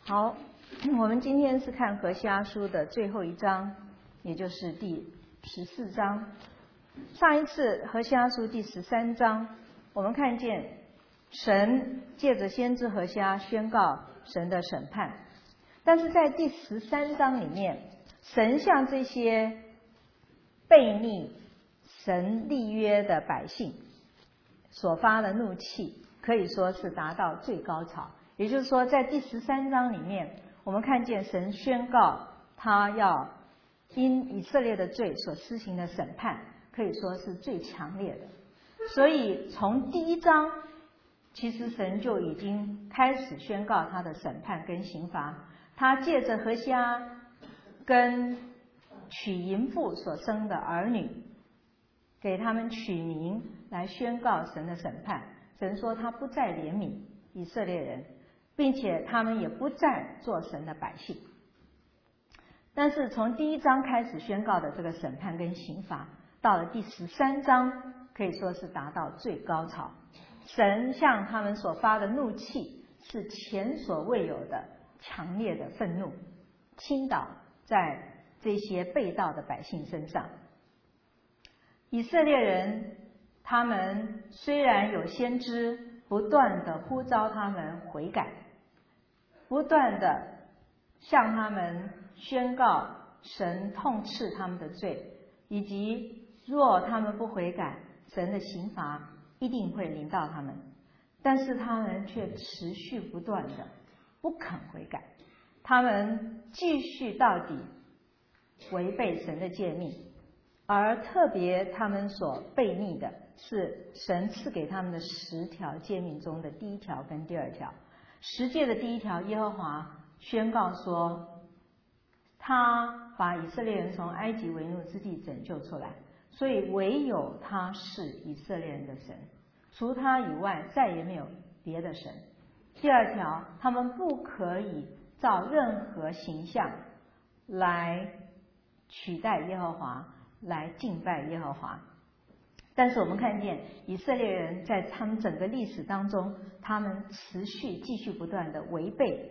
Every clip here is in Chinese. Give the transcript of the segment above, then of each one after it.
好，我们今天是看何西阿书的最后一章，也就是第14章。上一次何西阿书第13章，我们看见神借着先知何西阿宣告神的审判，但是在第13章里面，神向这些悖逆神立约的百姓所发的怒气，可以说是达到最高潮。也就是说，在第13章里面，我们看见神宣告他要因以色列的罪所施行的审判，可以说是最强烈的。所以从第1章，其实神就已经开始宣告他的审判跟刑罚。他借着何西阿跟娶淫妇所生的儿女，给他们取名来宣告神的审判。神说他不再怜悯以色列人，并且他们也不再做神的百姓。但是从第1章开始宣告的这个审判跟刑罚，到了第13章可以说是达到最高潮。神向他们所发的怒气是前所未有的强烈的愤怒，倾倒在这些背道的百姓身上。以色列人他们虽然有先知不断的呼召他们悔改，不断的向他们宣告神痛斥他们的罪，以及若他们不悔改，神的刑罚一定会临到他们，但是他们却持续不断的不肯悔改，他们继续到底违背神的诫命，而特别他们所悖逆的是神赐给他们的10条诫命中的第1条跟第2条。10诫的第1条，耶和华宣告说他把以色列人从埃及为奴之地拯救出来，所以唯有他是以色列人的神，除他以外再也没有别的神。第2条，他们不可以造任何形象来取代耶和华，来敬拜耶和华。但是我们看见以色列人在他们整个历史当中，他们持续继续不断的违背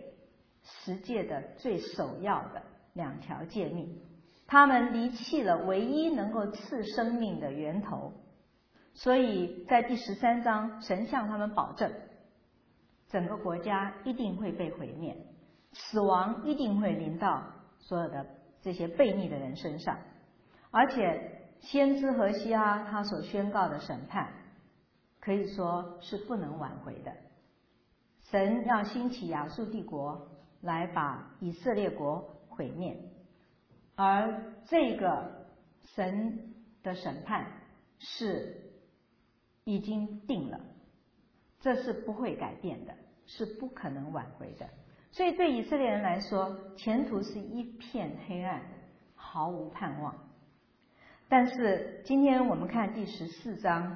10诫的最首要的2条诫命，他们离弃了唯一能够赐生命的源头。所以在第13章，神向他们保证，整个国家一定会被毁灭，死亡一定会临到所有的这些悖逆的人身上。而且先知何西阿他所宣告的审判，可以说是不能挽回的。神要兴起亚述帝国来把以色列国毁灭，而这个神的审判是已经定了，这是不会改变的，是不可能挽回的。所以对以色列人来说，前途是一片黑暗，毫无盼望。但是今天我们看第14章，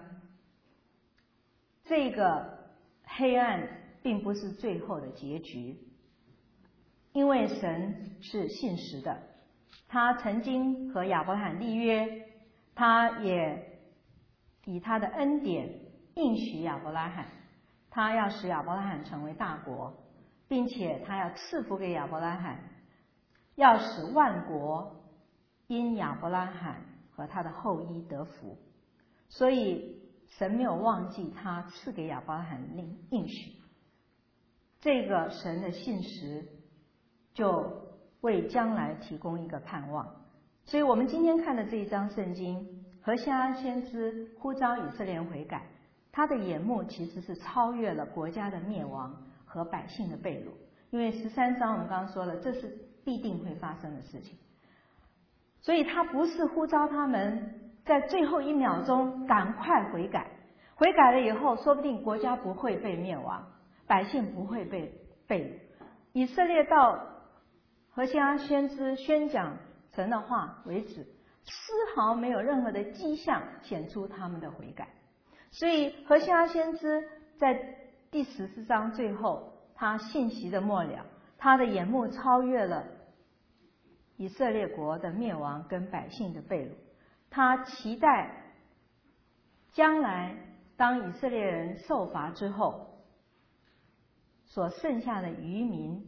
这个黑暗并不是最后的结局，因为神是信实的，他曾经和亚伯拉罕立约，他也以他的恩典应许亚伯拉罕，他要使亚伯拉罕成为大国，并且他要赐福给亚伯拉罕，要使万国因亚伯拉罕和他的后裔得福。所以神没有忘记他赐给亚伯拉罕的应许，这个神的信实就为将来提供一个盼望。所以我们今天看的这一章圣经，何西阿先知呼召以色列人悔改，他的眼目其实是超越了国家的灭亡和百姓的被掳。因为13章我们刚刚说了，这是必定会发生的事情，所以他不是呼召他们在最后1秒钟赶快悔改，悔改了以后说不定国家不会被灭亡，百姓不会被掳。以色列到何西阿先知宣讲神的话为止，丝毫没有任何的迹象显出他们的悔改。所以何西阿先知在第14章最后，他信息的末了，他的眼目超越了以色列国的灭亡跟百姓的被掳，他期待将来当以色列人受罚之后，所剩下的余民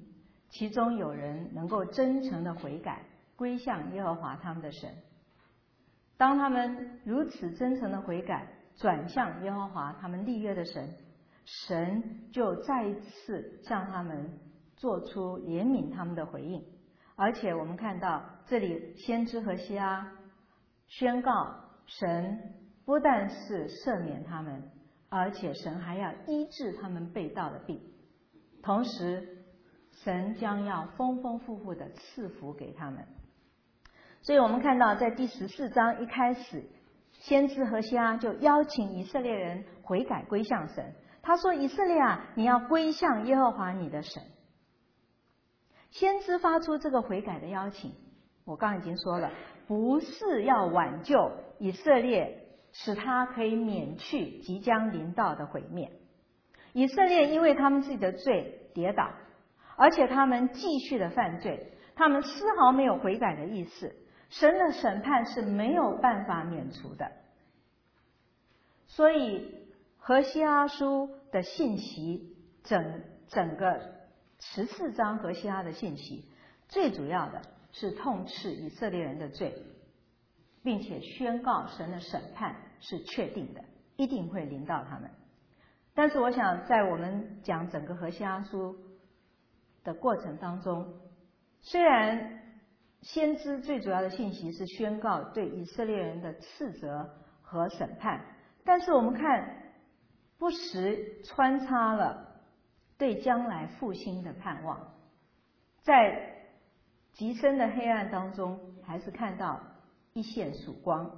其中有人能够真诚的悔改，归向耶和华他们的神。当他们如此真诚的悔改，转向耶和华他们立约的神，神就再一次向他们做出怜悯他们的回应。而且我们看到这里先知何西阿宣告，神不但是赦免他们，而且神还要医治他们被盗的病，同时神将要丰丰富富的赐福给他们。所以我们看到在第14章一开始，先知何西阿就邀请以色列人悔改归向神。他说，以色列啊，你要归向耶和华你的神。先知发出这个悔改的邀请，我刚刚已经说了，不是要挽救以色列，使他可以免去即将临到的毁灭。以色列因为他们自己的罪跌倒，而且他们继续的犯罪，他们丝毫没有悔改的意思，神的审判是没有办法免除的。所以何西阿书的信息，整个14章何西阿的信息，最主要的是痛斥以色列人的罪，并且宣告神的审判是确定的，一定会临到他们。但是我想在我们讲整个何西阿书的过程当中，虽然先知最主要的信息是宣告对以色列人的斥责和审判，但是我们看不时穿插了对将来复兴的盼望，在极深的黑暗当中还是看到一线曙光。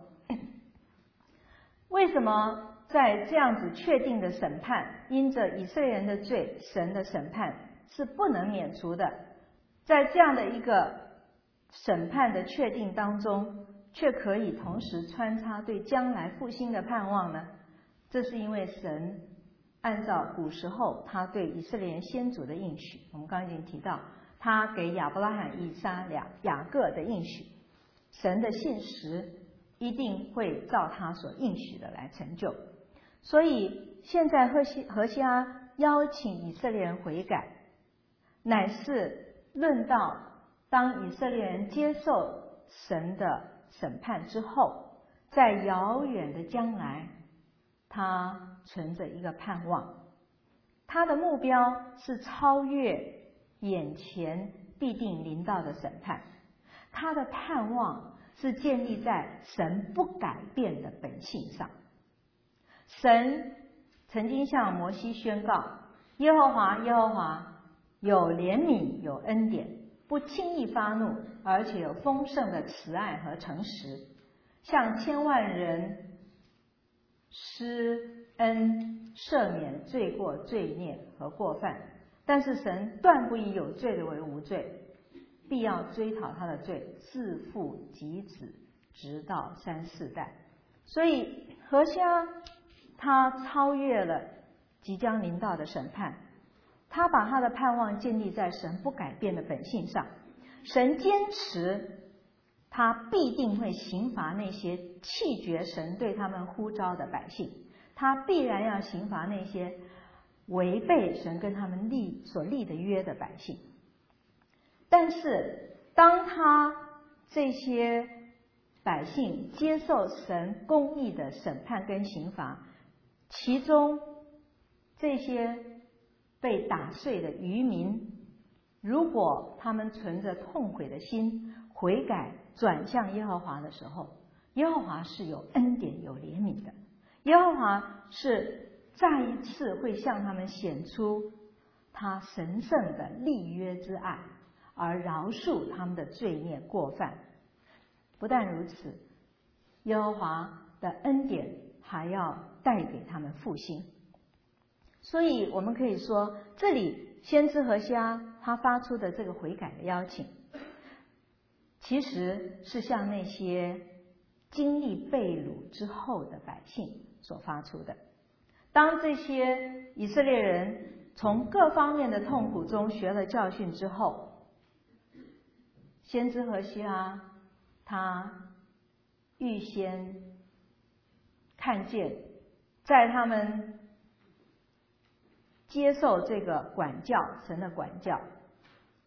为什么在这样子确定的审判，因着以色列人的罪，神的审判是不能免除的，在这样的一个审判的确定当中，却可以同时穿插对将来复兴的盼望呢？这是因为神按照古时候他对以色列人先祖的应许，我们刚刚已经提到，他给亚伯拉罕、以撒、雅各的应许，神的信实一定会照他所应许的来成就。所以现在何西阿邀请以色列人悔改，乃是论到当以色列人接受神的审判之后，在遥远的将来，他存着一个盼望，他的目标是超越眼前必定临到的审判，他的盼望是建立在神不改变的本性上。神曾经向摩西宣告，耶和华有怜悯，有恩典，不轻易发怒，而且有丰盛的慈爱和诚实，向千万人施恩，赦免罪过、罪孽和过犯。但是神断不以有罪的为无罪，必要追讨他的罪，自父及子，直到3、4代。所以何西阿他超越了即将临到的审判，他把他的盼望建立在神不改变的本性上。神坚持他必定会刑罚那些弃绝神对他们呼召的百姓，他必然要刑罚那些违背神跟他们所立的约的百姓。但是当他这些百姓接受神公义的审判跟刑罚，其中这些被打碎的渔民，如果他们存着痛悔的心悔改转向耶和华的时候，耶和华是有恩典有怜悯的，耶和华是再一次会向他们显出他神圣的立约之爱，而饶恕他们的罪孽过犯。不但如此，耶和华的恩典还要带给他们复兴。所以我们可以说，这里先知何西阿他发出的这个悔改的邀请，其实是向那些经历被掳之后的百姓所发出的。当这些以色列人从各方面的痛苦中学了教训之后，先知何西阿他预先看见，在他们接受这个管教，神的管教，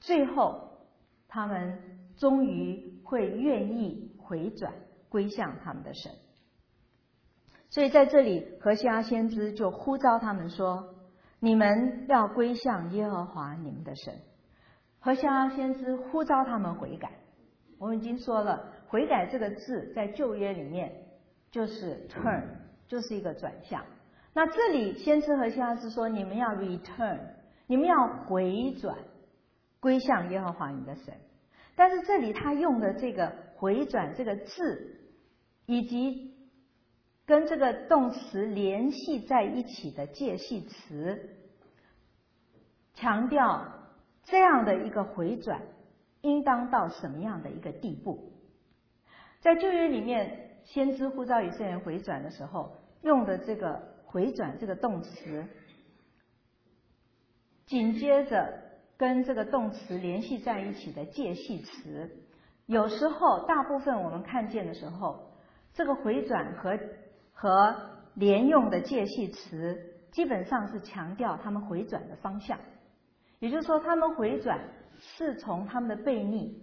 最后他们终于会愿意回转归向他们的神。所以在这里何西阿先知就呼召他们说，你们要归向耶和华你们的神。何西阿先知呼召他们悔改。我们已经说了，悔改这个字在旧约里面就是 turn， 就是一个转向。那这里先知何西阿是说，你们要 return， 你们要回转归向耶和华你的神。但是这里他用的这个回转这个字，以及跟这个动词联系在一起的介系词，强调这样的一个回转应当到什么样的一个地步。在旧约里面，先知呼召以色列人回转的时候，用的这个回转这个动词，紧接着跟这个动词联系在一起的介系词，有时候大部分我们看见的时候，这个回转和连用的介系词基本上是强调他们回转的方向，也就是说他们回转是从他们的悖逆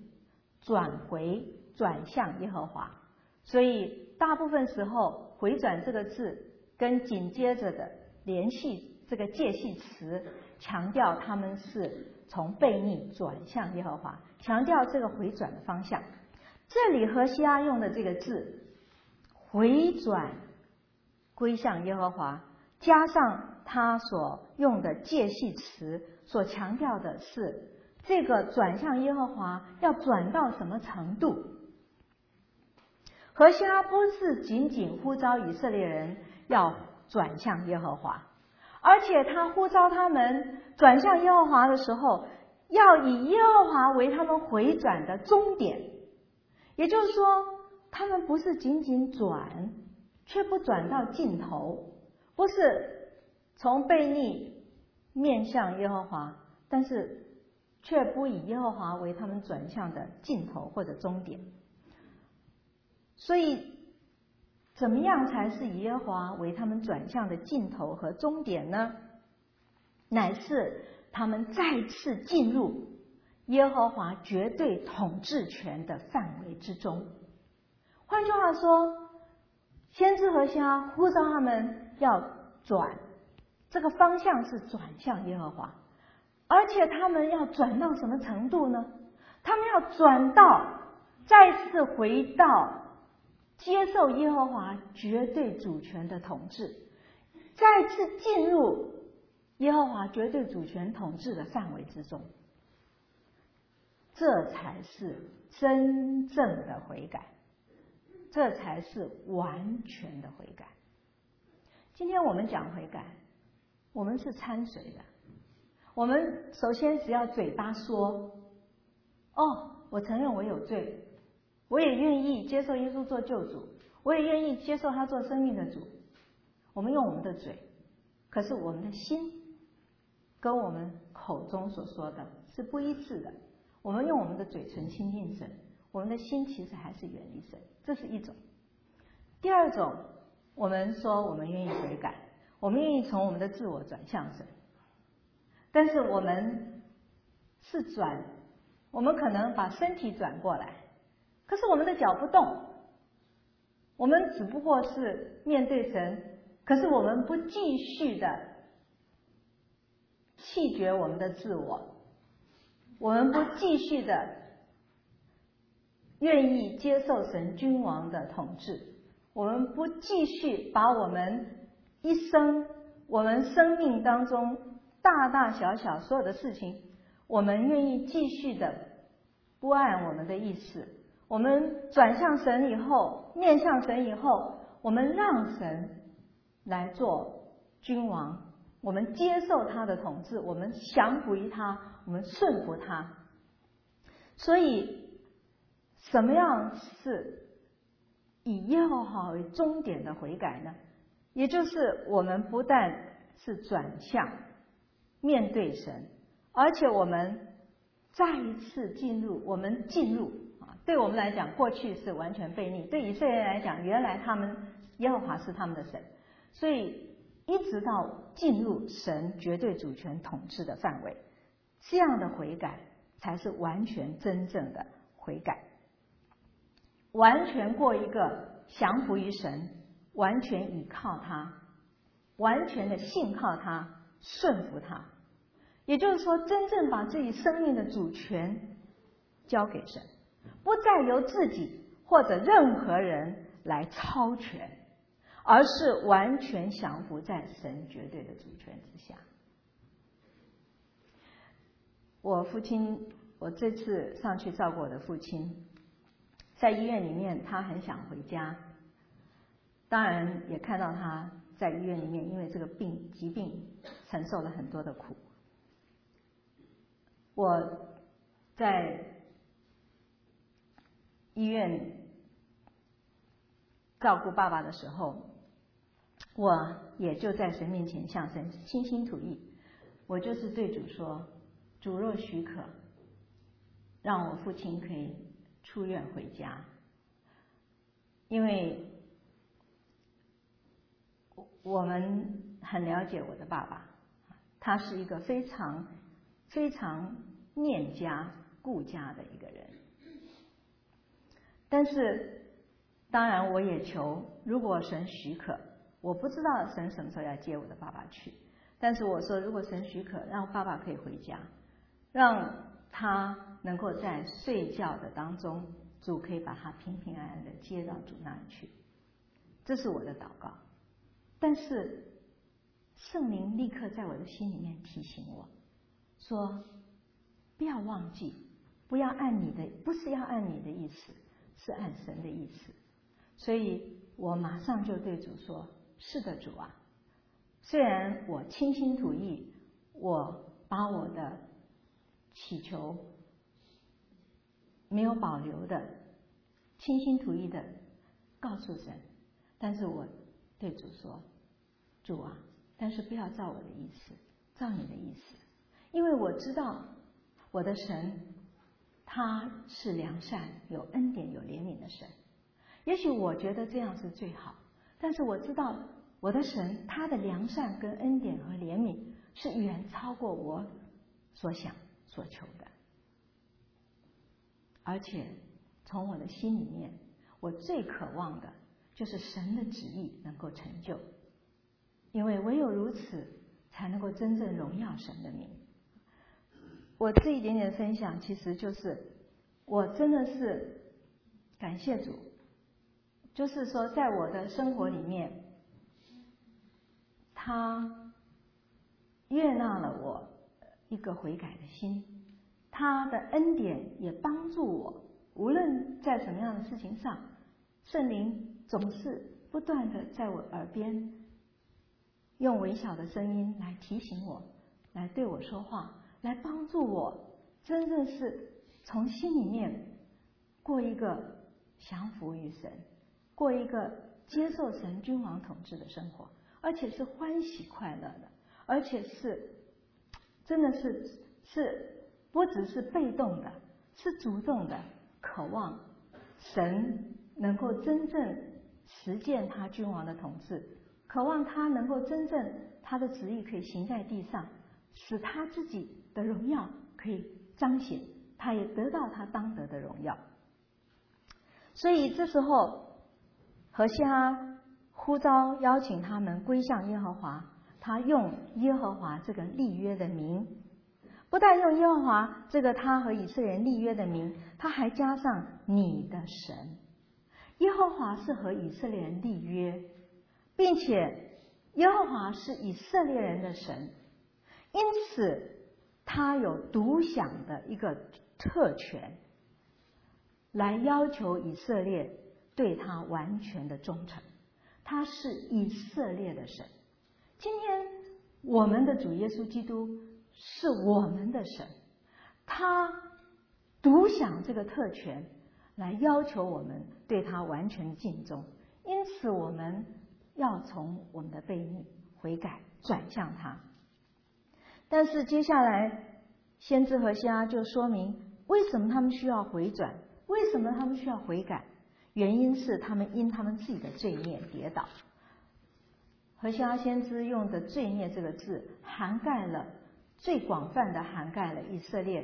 转向耶和华。所以大部分时候回转这个字跟紧接着的联系这个介系词，强调他们是从悖逆转向耶和华，强调这个回转的方向。这里何西阿用的这个字回转归向耶和华，加上他所用的介系词，所强调的是这个转向耶和华要转到什么程度。何西阿不是仅仅呼召以色列人要转向耶和华，而且他呼召他们转向耶和华的时候，要以耶和华为他们回转的终点。也就是说，他们不是仅仅转，却不转到尽头，不是从悖逆面向耶和华，但是却不以耶和华为他们转向的尽头或者终点。所以怎么样才是以耶和华为他们转向的尽头和终点呢？乃是他们再次进入耶和华绝对统治权的范围之中。换句话说，先知何西阿呼召他们要转，这个方向是转向耶和华，而且他们要转到什么程度呢？他们要转到再次回到接受耶和华绝对主权的统治，再次进入耶和华绝对主权统治的范围之中，这才是真正的悔改，这才是完全的悔改。今天我们讲悔改，我们是掺水的。我们首先只要嘴巴说，哦，我承认我有罪，我也愿意接受耶稣做救主，我也愿意接受他做生命的主。我们用我们的嘴，可是我们的心跟我们口中所说的是不一致的。我们用我们的嘴唇亲近神，我们的心其实还是远离神，这是一种。第二种，我们说我们愿意悔改，我们愿意从我们的自我转向神，但是我们是转，我们可能把身体转过来，可是我们的脚不动，我们只不过是面对神，可是我们不继续的弃绝我们的自我，我们不继续的愿意接受神君王的统治，我们不继续把我们一生，我们生命当中大大小小所有的事情，我们愿意继续的不按我们的意思，我们转向神以后，面向神以后，我们让神来做君王，我们接受他的统治，我们降服于他，我们顺服他。所以什么样是以耶和华为终点的悔改呢？也就是我们不但是转向面对神，而且我们再一次进入，对我们来讲，过去是完全悖逆，对以色列人来讲，原来他们耶和华是他们的神，所以一直到进入神绝对主权统治的范围，这样的悔改才是完全真正的悔改，完全过一个降服于神，完全倚靠他，完全的信靠他，顺服他。也就是说，真正把自己生命的主权交给神，不再由自己或者任何人来操权，而是完全降服在神绝对的主权之下。我这次上去照顾我的父亲，在医院里面，他很想回家，当然也看到他在医院里面因为这个疾病承受了很多的苦。我在医院照顾爸爸的时候，我也就在神面前向神倾心吐意，我就是对主说，主若许可，让我父亲可以出院回家，因为我们很了解我的爸爸，他是一个非常非常念家顾家的一个人。但是当然我也求，如果神许可，我不知道神什么时候要接我的爸爸去，但是我说如果神许可，让爸爸可以回家，让他能够在睡觉的当中，主可以把他平平安安的接到主那里去，这是我的祷告。但是圣灵立刻在我的心里面提醒我说，不要忘记，不是要按你的意思，是按神的意思。所以我马上就对主说，是的主啊，虽然我倾心吐意，我把我的祈求没有保留的倾心吐意的告诉神，但是我对主说，主啊，但是不要照我的意思，照你的意思。因为我知道我的神他是良善有恩典有怜悯的神，也许我觉得这样是最好，但是我知道我的神他的良善跟恩典和怜悯是远超过我所想所求的。而且从我的心里面，我最渴望的就是神的旨意能够成就，因为唯有如此才能够真正荣耀神的名。我这一点点分享，其实就是我真的是感谢主，就是说在我的生活里面，他悦纳了我一个悔改的心，他的恩典也帮助我，无论在什么样的事情上，圣灵总是不断的在我耳边用微小的声音来提醒我，来对我说话，来帮助我真正是从心里面过一个降服于神，过一个接受神君王统治的生活，而且是欢喜快乐的，而且是真的是不只是被动的，是主动的渴望神能够真正实践他君王的统治，渴望他能够真正他的旨意可以行在地上，使他自己的荣耀可以彰显，他也得到他当得的荣耀。所以这时候何西阿呼召邀请他们归向耶和华，他用耶和华这个立约的名，不但用耶和华这个他和以色列人立约的名，他还加上你的神。耶和华是和以色列人立约，并且耶和华是以色列人的神，因此他有独享的一个特权，来要求以色列对他完全的忠诚。他是以色列的神。今天我们的主耶稣基督是我们的神，他独享这个特权，来要求我们对他完全敬重。因此我们要从我们的悖逆悔改，转向他。但是接下来先知何西阿就说明为什么他们需要回转，为什么他们需要悔改，原因是他们因他们自己的罪孽跌倒。何西阿先知用的罪孽这个字涵盖了最广泛的涵盖了以色列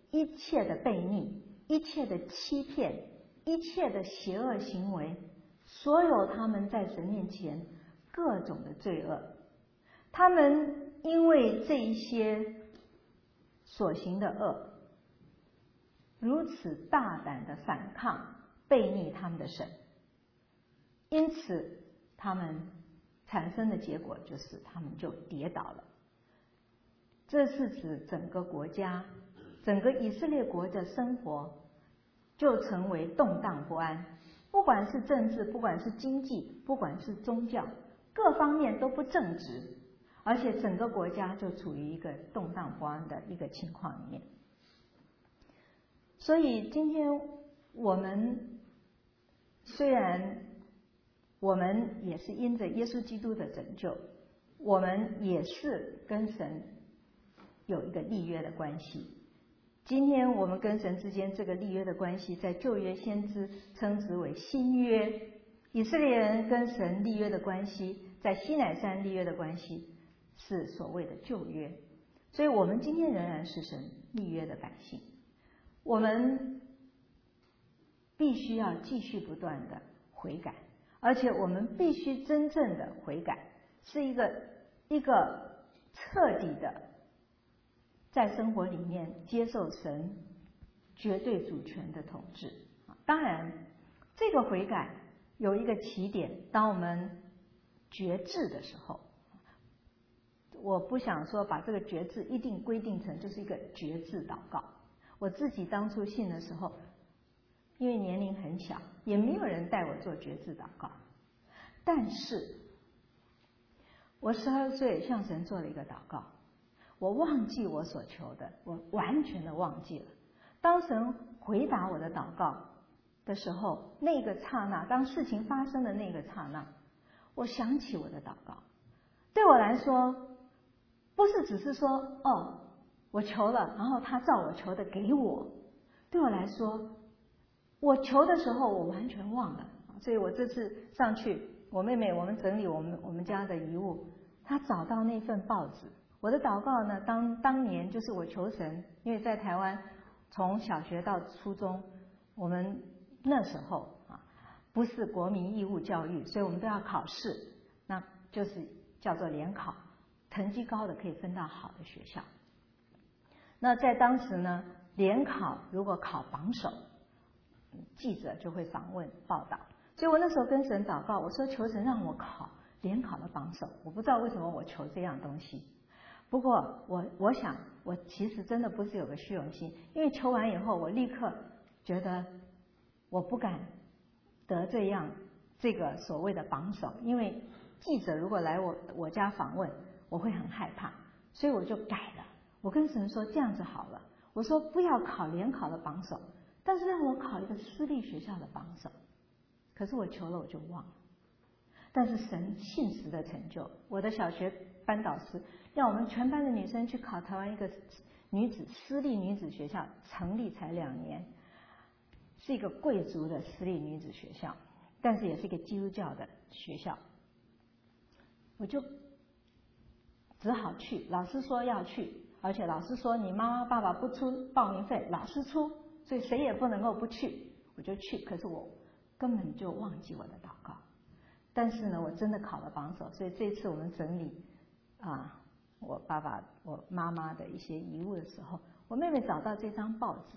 一切的悖逆，一切的欺骗，一切的邪恶行为，所有他们在神面前各种的罪恶，他们因为这一些所行的恶，如此大胆的反抗悖逆他们的神，因此他们产生的结果就是他们就跌倒了。这是指整个国家，整个以色列国的生活就成为动荡不安，不管是政治，不管是经济，不管是宗教，各方面都不正直，而且整个国家就处于一个动荡不安的一个情况里面。所以今天我们虽然我们也是因着耶稣基督的拯救，我们也是跟神有一个立约的关系。今天我们跟神之间这个立约的关系，在旧约先知称之为新约，以色列人跟神立约的关系，在西乃山立约的关系是所谓的旧约。所以我们今天仍然是神立约的百姓，我们必须要继续不断的悔改，而且我们必须真正的悔改，是一个彻底的在生活里面接受神绝对主权的统治。当然这个悔改有一个起点，当我们决志的时候，我不想说把这个决志一定规定成就是一个决志祷告。我自己当初信的时候，因为年龄很小，也没有人带我做决志祷告，但是我12岁向神做了一个祷告，我忘记我所求的，我完全的忘记了。当神回答我的祷告的时候，那个刹那，当事情发生的那个刹那，我想起我的祷告。对我来说，不是只是说哦，我求了，然后他照我求的给我。对我来说，我求的时候我完全忘了。所以我这次上去，我妹妹我们整理我们家的遗物，她找到那份报纸。我的祷告呢，当年就是我求神，因为在台湾从小学到初中，我们那时候不是国民义务教育，所以我们都要考试，那就是叫做联考，成绩高的可以分到好的学校。那在当时呢，联考如果考榜首，记者就会访问报道。所以我那时候跟神祷告，我说求神让我考联考的榜首。我不知道为什么我求这样东西，不过我想我其实真的不是有个虚荣心，因为求完以后我立刻觉得我不敢得这个所谓的榜首，因为记者如果来我家访问，我会很害怕，所以我就改了。我跟神说这样子好了，我说不要考联考的榜首，但是让我考一个私立学校的榜首。可是我求了我就忘了，但是神信实的成就。我的小学班导师让我们全班的女生去考台湾一个私立女子学校，成立才2年，是一个贵族的私立女子学校，但是也是一个基督教的学校。我就只好去，老师说要去，而且老师说你妈妈爸爸不出报名费，老师出，所以谁也不能够不去。我就去，可是我根本就忘记我的祷告。但是呢，我真的考了榜首，所以这次我们整理我爸爸我妈妈的一些遗物的时候，我妹妹找到这张报纸。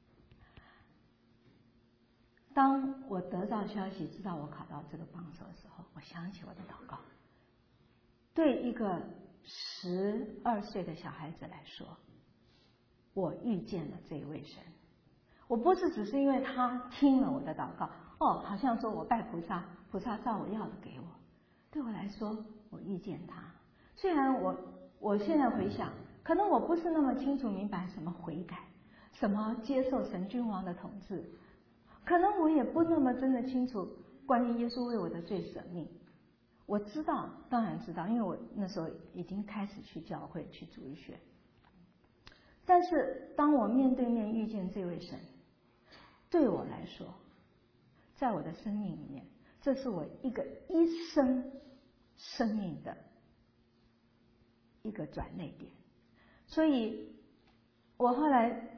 当我得到消息知道我考到这个榜首的时候，我想起我的祷告。对一个12岁的小孩子来说，我遇见了这一位神。我不是只是因为他听了我的祷告，好像说我拜菩萨，菩萨照我要的给我。对我来说，我遇见他。虽然我现在回想，可能我不是那么清楚明白什么悔改，什么接受神君王的统治，可能我也不那么真的清楚关于耶稣为我的罪舍命。我知道，当然知道，因为我那时候已经开始去教会去主日学。但是当我面对面遇见这位神，对我来说，在我的生命里面，这是我一生生命的一个转捩点。所以我后来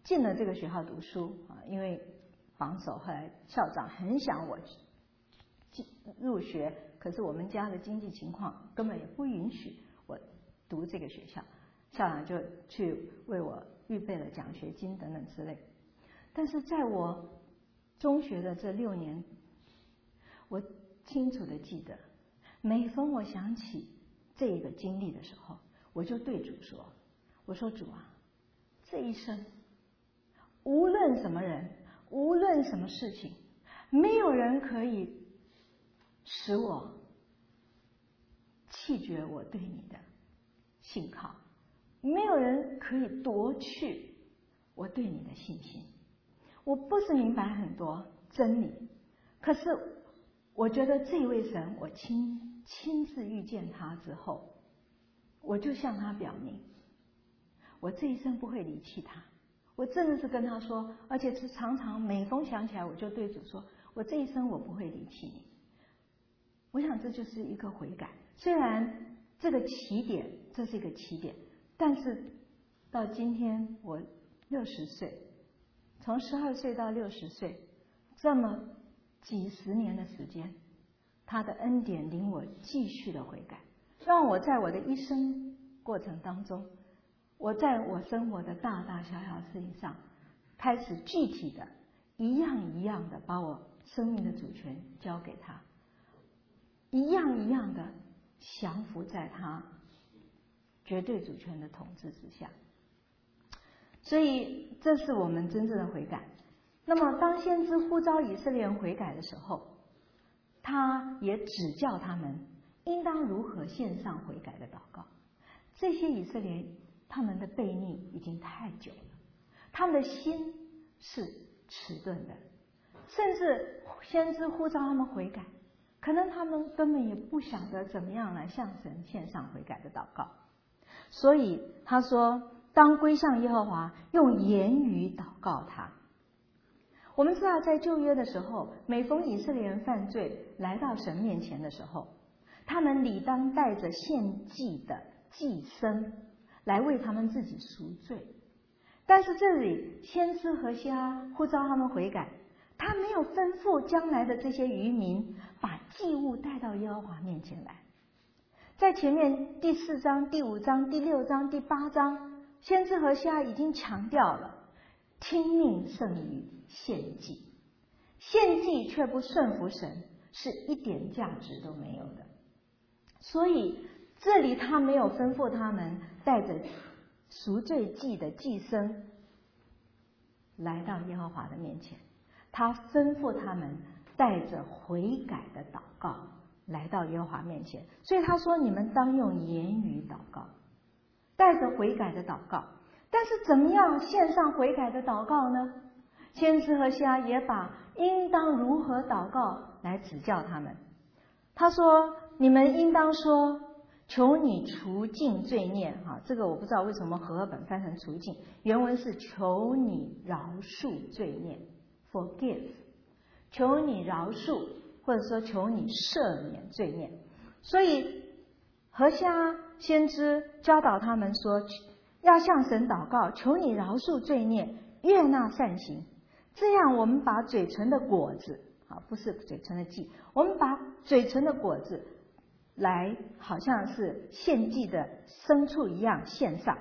进了这个学校读书啊，因为榜首，后来校长很想我入学，可是我们家的经济情况根本也不允许我读这个学校，校长就去为我预备了奖学金等等之类。但是在我中学的这6年，我清楚的记得，每逢我想起这个经历的时候，我就对主说，我说主啊，这一生无论什么人，无论什么事情，没有人可以使我弃绝我对你的信靠，没有人可以夺去我对你的信心。我不是明白很多真理，可是我觉得这位神，我亲自遇见他之后，我就向他表明，我这一生不会离弃他。我真的是跟他说，而且是常常每逢想起来，我就对主说，我这一生我不会离弃你。我想这就是一个悔改，虽然这个起点，这是一个起点，但是到今天我60岁，从12岁到60岁，这么几十年的时间，他的恩典领我继续的悔改，让我在我的一生过程当中，我在我生活的大大小小事情上，开始具体的一样一样的把我生命的主权交给他，一样一样的降服在他绝对主权的统治之下。所以这是我们真正的悔改。那么当先知呼召以色列人悔改的时候，他也指教他们应当如何献上悔改的祷告。这些以色列人，他们的悖逆已经太久了，他们的心是迟钝的，甚至先知呼召他们悔改，可能他们根本也不晓得怎么样来向神献上悔改的祷告。所以他说，当归向耶和华，用言语祷告他。我们知道在旧约的时候，每逢以色列人犯罪来到神面前的时候，他们理当带着献祭的祭牲来为他们自己赎罪。但是这里先知何西阿呼召他们悔改，他没有吩咐将来的这些渔民把祭物带到耶和华面前来。在前面第4章、第5章、第6章、第8章，先知何西阿已经强调了听命胜于献祭，献祭却不顺服神，是一点价值都没有的。所以这里他没有吩咐他们带着赎罪祭的祭牲来到耶和华的面前，他吩咐他们带着悔改的祷告来到耶和华面前。所以他说，你们当用言语祷告，带着悔改的祷告。但是怎么样献上悔改的祷告呢？先知何西阿也把应当如何祷告来指教他们。他说，你们应当说，求你除尽罪孽。这个我不知道为什么和合本翻成除尽，原文是求你饶恕罪孽 forgive， 求你饶恕，或者说求你赦免罪孽。所以何西阿先知教导他们说，要向神祷告，求你饶恕罪孽，悦纳善行。这样我们把嘴唇的果子，不是嘴唇的祭，我们把嘴唇的果子来好像是献祭的牲畜一样献上。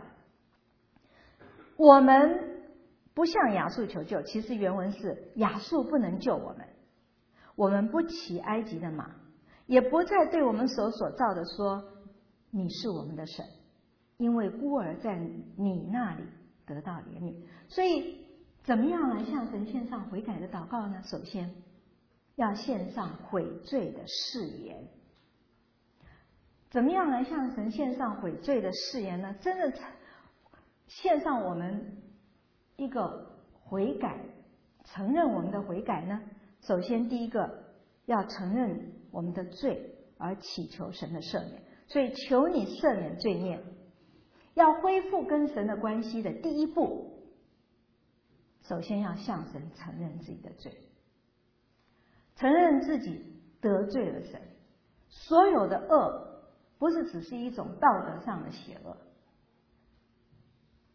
我们不向亚述求救，其实原文是亚述不能救我们。我们不骑埃及的马，也不再对我们手所造的说，你是我们的神，因为孤儿在你那里得到怜悯。所以怎么样来向神献上悔改的祷告呢？首先要献上悔罪的誓言。怎么样来向神献上悔罪的誓言呢？真的献上我们一个悔改，承认我们的悔改呢？首先第一个要承认我们的罪，而祈求神的赦免。所以求你赦免罪孽，要恢复跟神的关系的第一步，首先要向神承认自己的罪，承认自己得罪了神。所有的恶不是只是一种道德上的邪恶，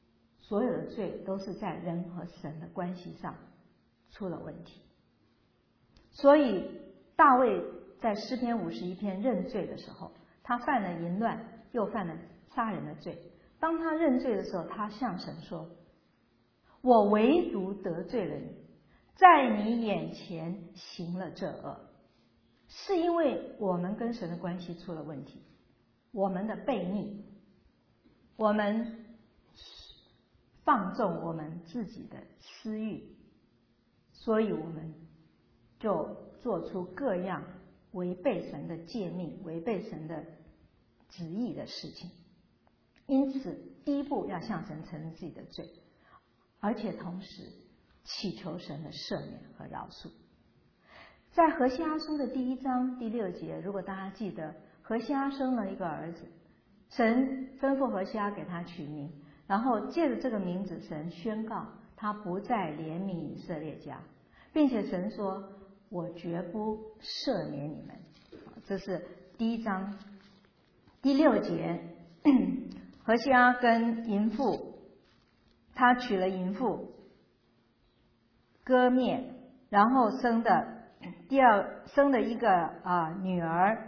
所有的罪都是在人和神的关系上出了问题。所以大卫在诗篇51篇认罪的时候，他犯了淫乱，又犯了杀人的罪。当他认罪的时候，他向神说：我唯独得罪了你，在你眼前行了这恶。是因为我们跟神的关系出了问题，我们的悖逆，我们放纵我们自己的私欲，所以我们就做出各样违背神的诫命、违背神的旨意的事情。因此第一步要向神承认自己的罪，而且同时祈求神的赦免和饶恕。在何西阿书的第1章第6节，如果大家记得，何西阿生了一个儿子，神吩咐何西阿给他取名，然后借着这个名字，神宣告他不再怜悯以色列家，并且神说：我绝不赦免你们。这是第1章第6节。何西阿跟淫妇，他娶了淫妇割灭，然后生了一个女儿，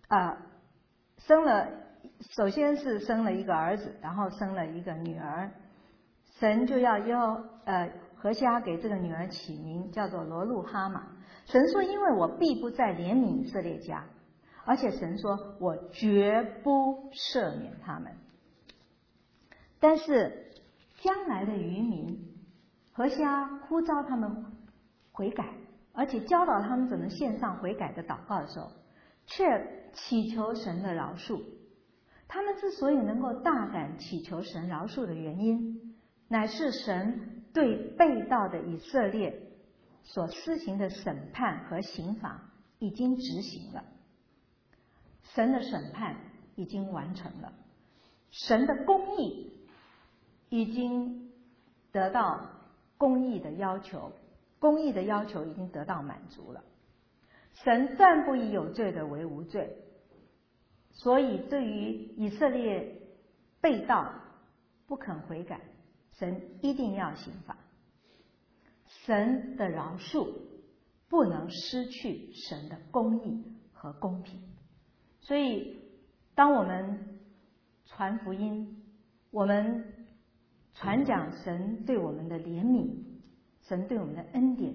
首先是生了一个儿子，然后生了一个女儿。神就要何西阿给这个女儿起名叫做罗路哈玛。神说：因为我必不再怜悯以色列家，而且神说我绝不赦免他们。但是将来的渔民，何西阿呼召他们悔改，而且教导他们怎么献上悔改的祷告的时候，却祈求神的饶恕。他们之所以能够大胆祈求神饶恕的原因，乃是神对背道的以色列所施行的审判和刑罚已经执行了，神的审判已经完成了，神的公义已经得到公义的要求已经得到满足了。神断不以有罪的为无罪，所以对于以色列背道不肯悔改，神一定要刑罚。神的饶恕不能失去神的公义和公平。所以当我们传福音，我们传讲神对我们的怜悯，神对我们的恩典，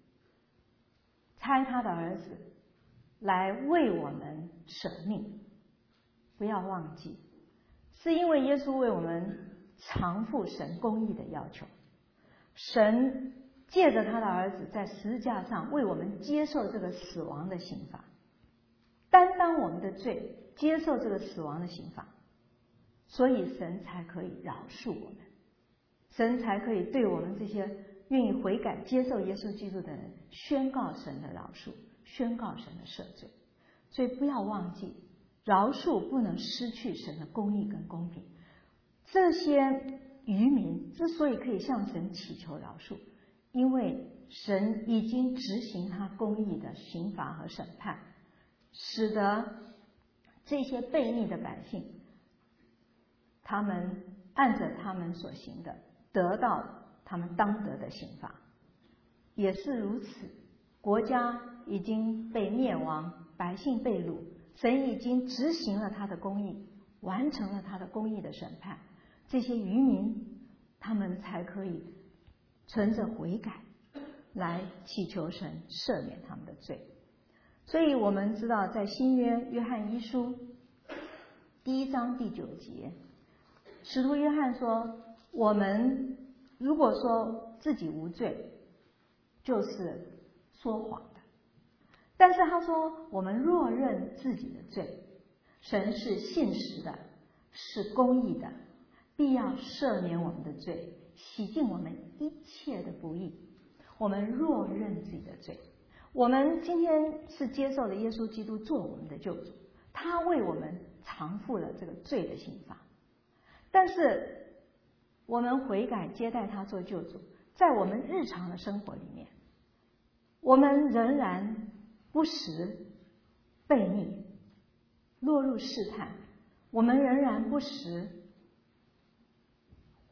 差他的儿子来为我们舍命，不要忘记，是因为耶稣为我们偿付神公义的要求。神借着他的儿子在十字架上为我们接受这个死亡的刑罚，担当我们的罪，接受这个死亡的刑罚，所以神才可以饶恕我们，神才可以对我们这些愿意悔改接受耶稣基督的人宣告神的饶恕，宣告神的赦罪。所以不要忘记，饶恕不能失去神的公义跟公平。这些渔民之所以可以向神祈求饶恕，因为神已经执行他公义的刑罚和审判，使得这些悖逆的百姓，他们按着他们所行的得到他们当得的刑罚。也是如此，国家已经被灭亡，百姓被掳，神已经执行了他的公义，完成了他的公义的审判，这些渔民他们才可以存着悔改来祈求神赦免他们的罪。所以我们知道，在新约约翰一书第1章第9节，使徒约翰说，我们如果说自己无罪，就是说谎的。但是他说，我们若认自己的罪，神是信实的，是公义的，必要赦免我们的罪，洗净我们一切的不义。我们若认自己的罪，我们今天是接受了耶稣基督做我们的救主，他为我们偿付了这个罪的刑罚。但是我们悔改接待他做救主，在我们日常的生活里面，我们仍然不时悖逆，落入试探，我们仍然不时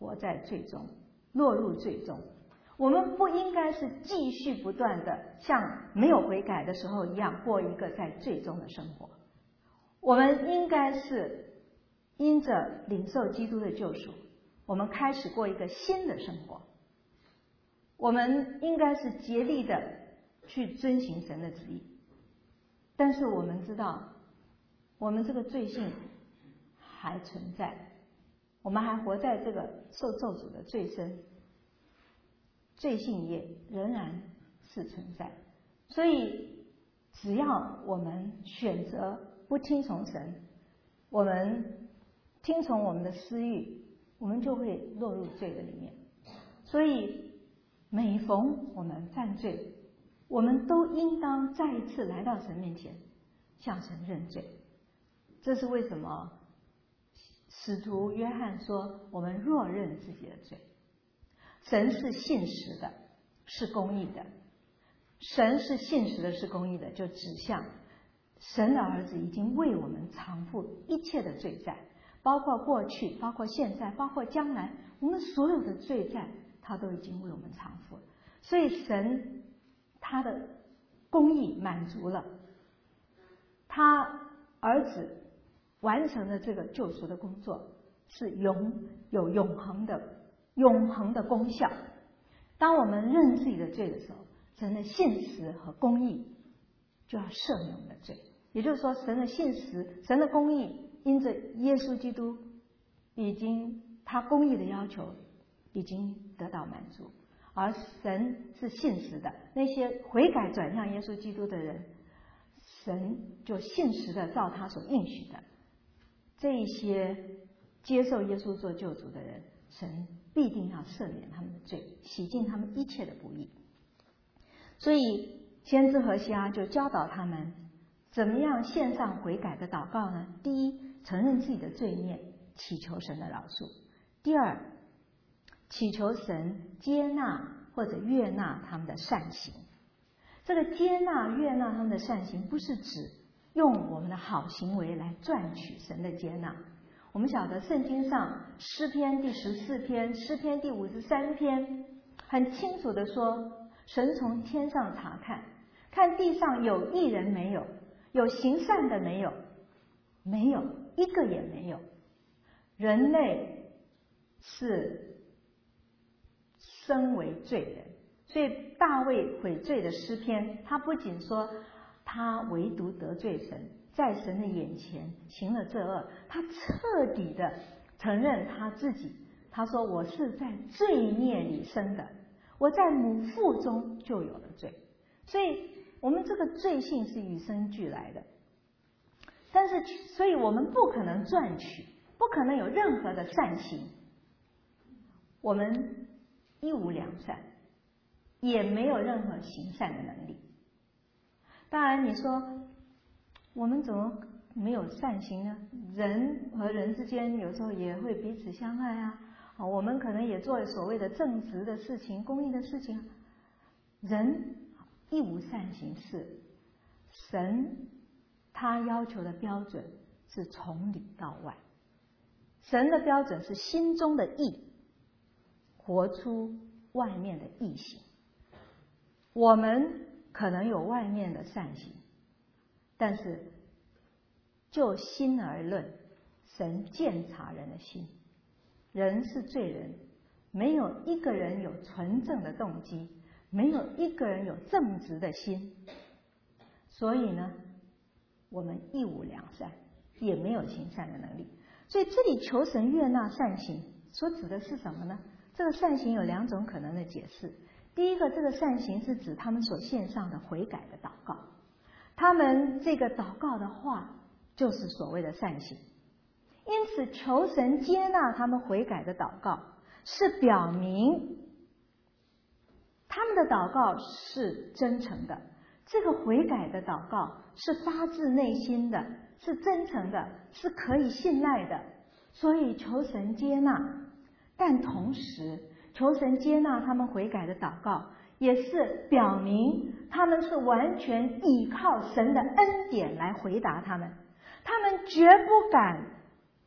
活在罪中，落入罪中。我们不应该是继续不断的像没有悔改的时候一样过一个在罪中的生活。我们应该是因着领受基督的救赎，我们开始过一个新的生活。我们应该是竭力的去遵行神的旨意。但是我们知道，我们这个罪性还存在，我们还活在这个受咒诅的罪身，罪性也仍然是存在。所以只要我们选择不听从神，我们听从我们的私欲，我们就会落入罪的里面。所以每逢我们犯罪，我们都应当再一次来到神面前，向神认罪。这是为什么使徒约翰说，我们若认自己的罪，神是信实的，是公义的。神是信实的，是公义的，就指向神的儿子已经为我们偿付一切的罪债，包括过去，包括现在，包括将来，我们所有的罪债他都已经为我们偿付了。所以神他的公义满足了，他儿子完成了这个救赎的工作，是有永恒的功效。当我们认自己的罪的时候，神的信实和公义就要赦免我们的罪。也就是说，神的信实，神的公义，因着耶稣基督已经他公义的要求已经得到满足，而神是信实的，那些悔改转向耶稣基督的人，神就信实的照他所应许的，这一些接受耶稣做救主的人，神必定要赦免他们的罪，洗净他们一切的不义。所以先知何西阿就教导他们怎么样献上悔改的祷告呢？第一，承认自己的罪孽，祈求神的饶恕；第二，祈求神接纳或者悦纳他们的善行。这个接纳悦纳他们的善行，不是指用我们的好行为来赚取神的接纳。我们晓得圣经上诗篇第14篇、诗篇第53篇很清楚的说，神从天上查看，看地上有义人没有，有行善的没有，没有一个也没有。人类是身为罪人，所以大卫悔罪的诗篇，他不仅说他唯独得罪神，在神的眼前行了这恶，他彻底的承认他自己。他说，我是在罪孽里生的，我在母腹中就有了罪。所以我们这个罪性是与生俱来的，但是所以我们不可能赚取，不可能有任何的善行，我们一无良善，也没有任何行善的能力。当然你说我们怎么没有善行呢？人和人之间有时候也会彼此相爱啊，我们可能也做所谓的正直的事情、公义的事情。人一无善行，是神他要求的标准是从里到外。神的标准是心中的义，活出外面的义行。我们可能有外面的善行，但是就心而论，神鉴察人的心，人是罪人，没有一个人有纯正的动机，没有一个人有正直的心。所以呢，我们一无良善，也没有行善的能力。所以这里求神悦纳善行，所指的是什么呢？这个善行有两种可能的解释。第一个，这个善行是指他们所献上的悔改的祷告，他们这个祷告的话就是所谓的善行。因此求神接纳他们悔改的祷告，是表明他们的祷告是真诚的，这个悔改的祷告是发自内心的，是真诚的，是可以信赖的。所以求神接纳，但同时求神接纳他们悔改的祷告，也是表明他们是完全依靠神的恩典来回答他们。他们绝不敢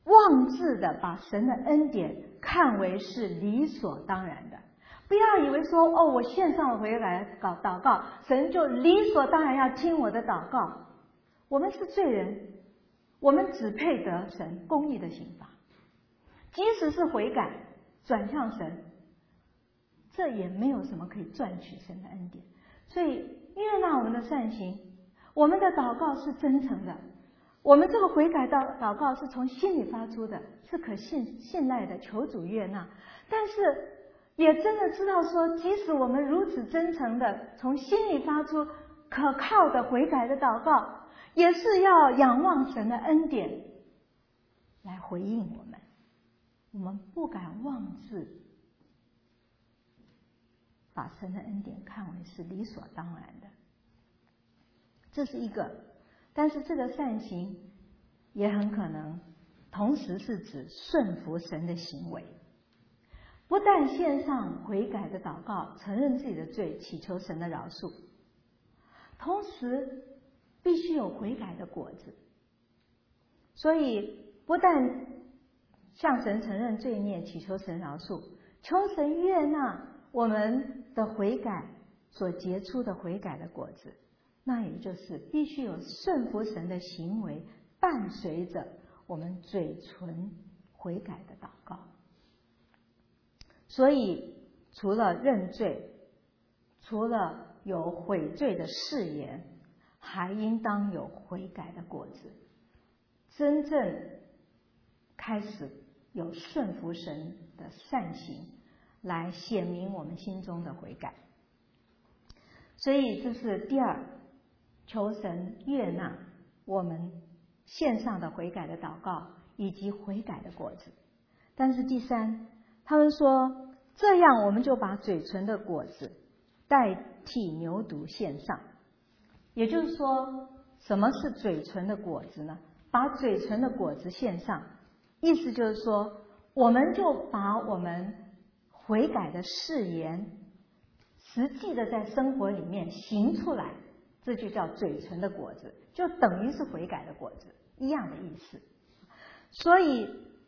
妄自的把神的恩典看为是理所当然的。不要以为说我献上回来祷告，神就理所当然要听我的祷告。我们是罪人，我们只配得神公义的刑罚。即使是悔改转向神，这也没有什么可以赚取神的恩典。所以悦纳我们的善行，我们的祷告是真诚的，我们这个悔改祷告是从心里发出的，是可信赖的，求主悦纳。但是也真的知道说，即使我们如此真诚的从心里发出可靠的悔改的祷告，也是要仰望神的恩典来回应我们。我们不敢妄自把神的恩典看为是理所当然的，这是一个。但是这个善行也很可能同时是指顺服神的行为，不但献上悔改的祷告，承认自己的罪，祈求神的饶恕，同时必须有悔改的果子。所以不但向神承认罪孽，祈求神饶恕，求神悦纳我们的悔改所结出的悔改的果子，那也就是必须有顺服神的行为伴随着我们嘴唇悔改的祷告。所以除了认罪，除了有悔罪的誓言，还应当有悔改的果子，真正开始有顺服神的善行，来显明我们心中的悔改。所以这是第二，求神悦纳我们献上的悔改的祷告以及悔改的果子。但是第三，他们说这样我们就把嘴唇的果子代替牛犊献上。也就是说，什么是嘴唇的果子呢？把嘴唇的果子献上，意思就是说，我们就把我们悔改的誓言实际的在生活里面行出来，这就叫嘴唇的果子，就等于是悔改的果子，一样的意思。所以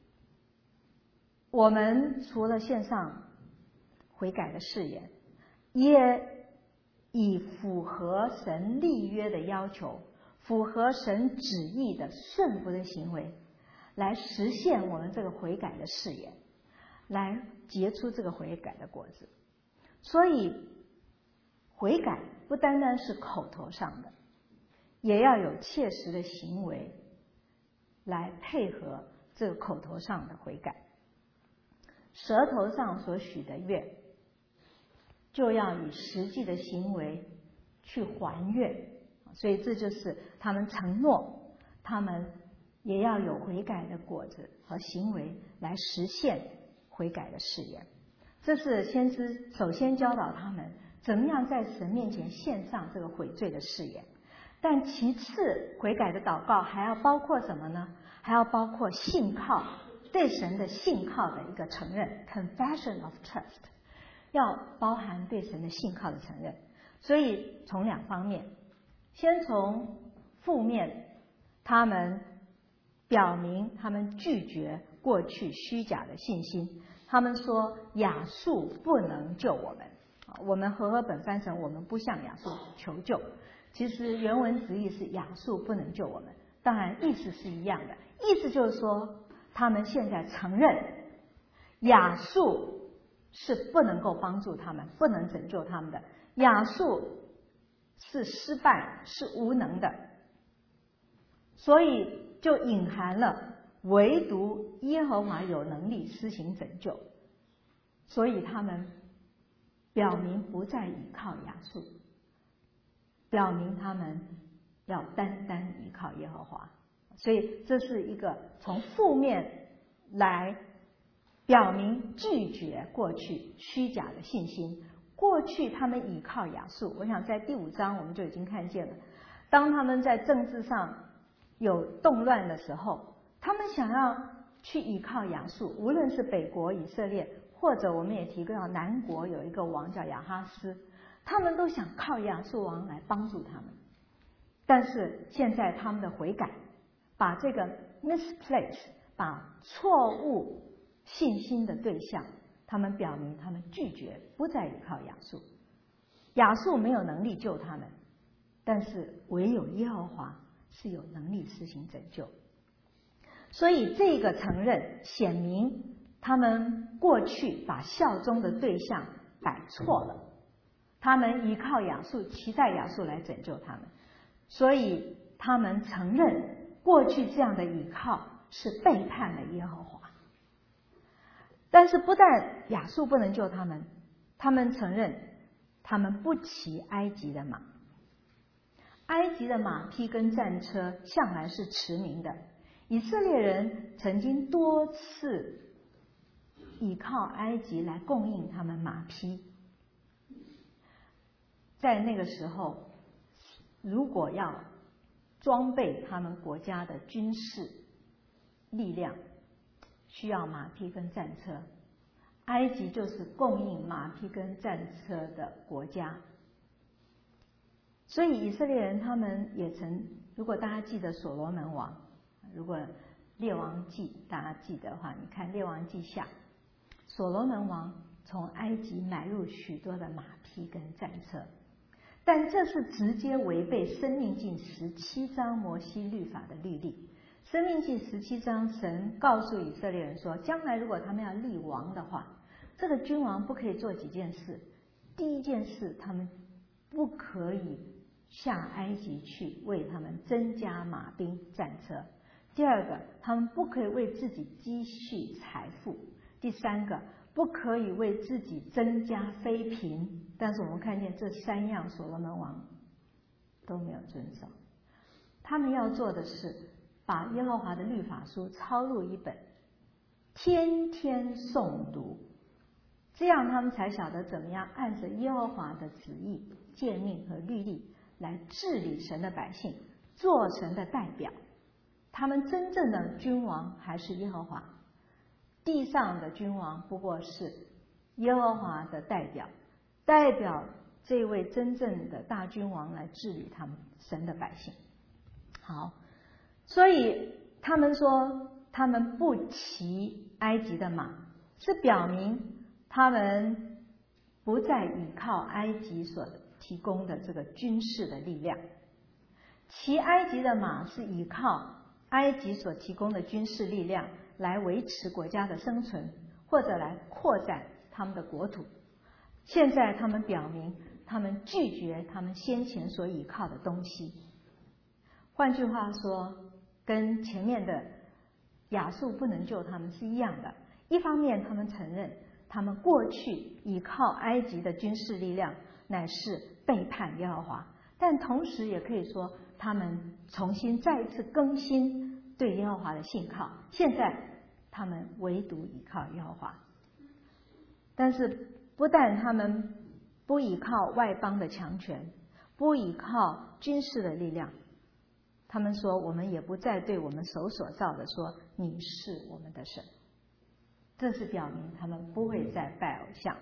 我们除了献上悔改的誓言，也以符合神立约的要求，符合神旨意的顺服的行为，来实现我们这个悔改的誓言，来结出这个悔改的果子。所以悔改不单单是口头上的，也要有切实的行为来配合这个口头上的悔改。舌头上所许的愿，就要以实际的行为去还愿。所以这就是他们承诺，他们也要有悔改的果子和行为来实现悔改的誓言。这是先知首先教导他们怎么样在神面前献上这个悔罪的誓言。但其次，悔改的祷告还要包括什么呢？还要包括信靠，对神的信靠的一个承认 confession of trust， 要包含对神的信靠的承认。所以从两方面，先从负面，他们表明他们拒绝过去虚假的信心。他们说亚述不能救我们，我们和合本翻成我们不向亚述求救，其实原文直译是亚述不能救我们，当然意思是一样的，意思就是说他们现在承认亚述是不能够帮助他们，不能拯救他们的，亚述是失败，是无能的，所以就隐含了唯独耶和华有能力施行拯救，所以他们表明不再倚靠亚述，表明他们要单单依靠耶和华。所以这是一个从负面来表明拒绝过去虚假的信心。过去他们倚靠亚述，我想在第5章我们就已经看见了，当他们在政治上有动乱的时候，他们想要去依靠亚述，无论是北国以色列，或者我们也提到南国有一个王叫亚哈斯，他们都想靠亚述王来帮助他们。但是现在他们的悔改，把这个 misplace， 把错误信心的对象，他们表明他们拒绝不再依靠亚述，亚述没有能力救他们，但是唯有耶和华是有能力施行拯救。所以这个承认显明他们过去把效忠的对象摆错了，他们依靠亚述，期待亚述来拯救他们，所以他们承认过去这样的依靠是背叛了耶和华。但是不但亚述不能救他们，他们承认他们不骑埃及的马，埃及的马匹跟战车向来是驰名的，以色列人曾经多次依靠埃及来供应他们马匹。在那个时候，如果要装备他们国家的军事力量，需要马匹跟战车，埃及就是供应马匹跟战车的国家。所以以色列人他们也曾，如果大家记得所罗门王，如果列王记大家记得的话，你看列王记下，所罗门王从埃及买入许多的马匹跟战车，但这是直接违背申命记17章摩西律法的律例。申命记17章，神告诉以色列人说，将来如果他们要立王的话，这个君王不可以做几件事。第一件事，他们不可以下埃及去为他们增加马兵战车。第二个，他们不可以为自己积蓄财富。第三个，不可以为自己增加妃嫔。但是我们看见这3样所罗门王都没有遵守。他们要做的是把耶和华的律法书抄录一本，天天诵读，这样他们才晓得怎么样按着耶和华的旨意、诫命和律例来治理神的百姓，做神的代表。他们真正的君王还是耶和华，地上的君王不过是耶和华的代表，代表这位真正的大君王来治理他们神的百姓。好，所以他们说他们不骑埃及的马，是表明他们不再依靠埃及所提供的这个军事的力量。骑埃及的马是依靠埃及所提供的军事力量来维持国家的生存，或者来扩展他们的国土。现在他们表明他们拒绝他们先前所依靠的东西。换句话说，跟前面的亚述不能救他们是一样的。一方面他们承认他们过去依靠埃及的军事力量乃是背叛耶和华，但同时也可以说他们重新再一次更新对耶和华的信靠。现在他们唯独依靠耶和华，但是不但他们不依靠外邦的强权，不依靠军事的力量，他们说我们也不再对我们手所造的说你是我们的神。这是表明他们不会再拜偶像。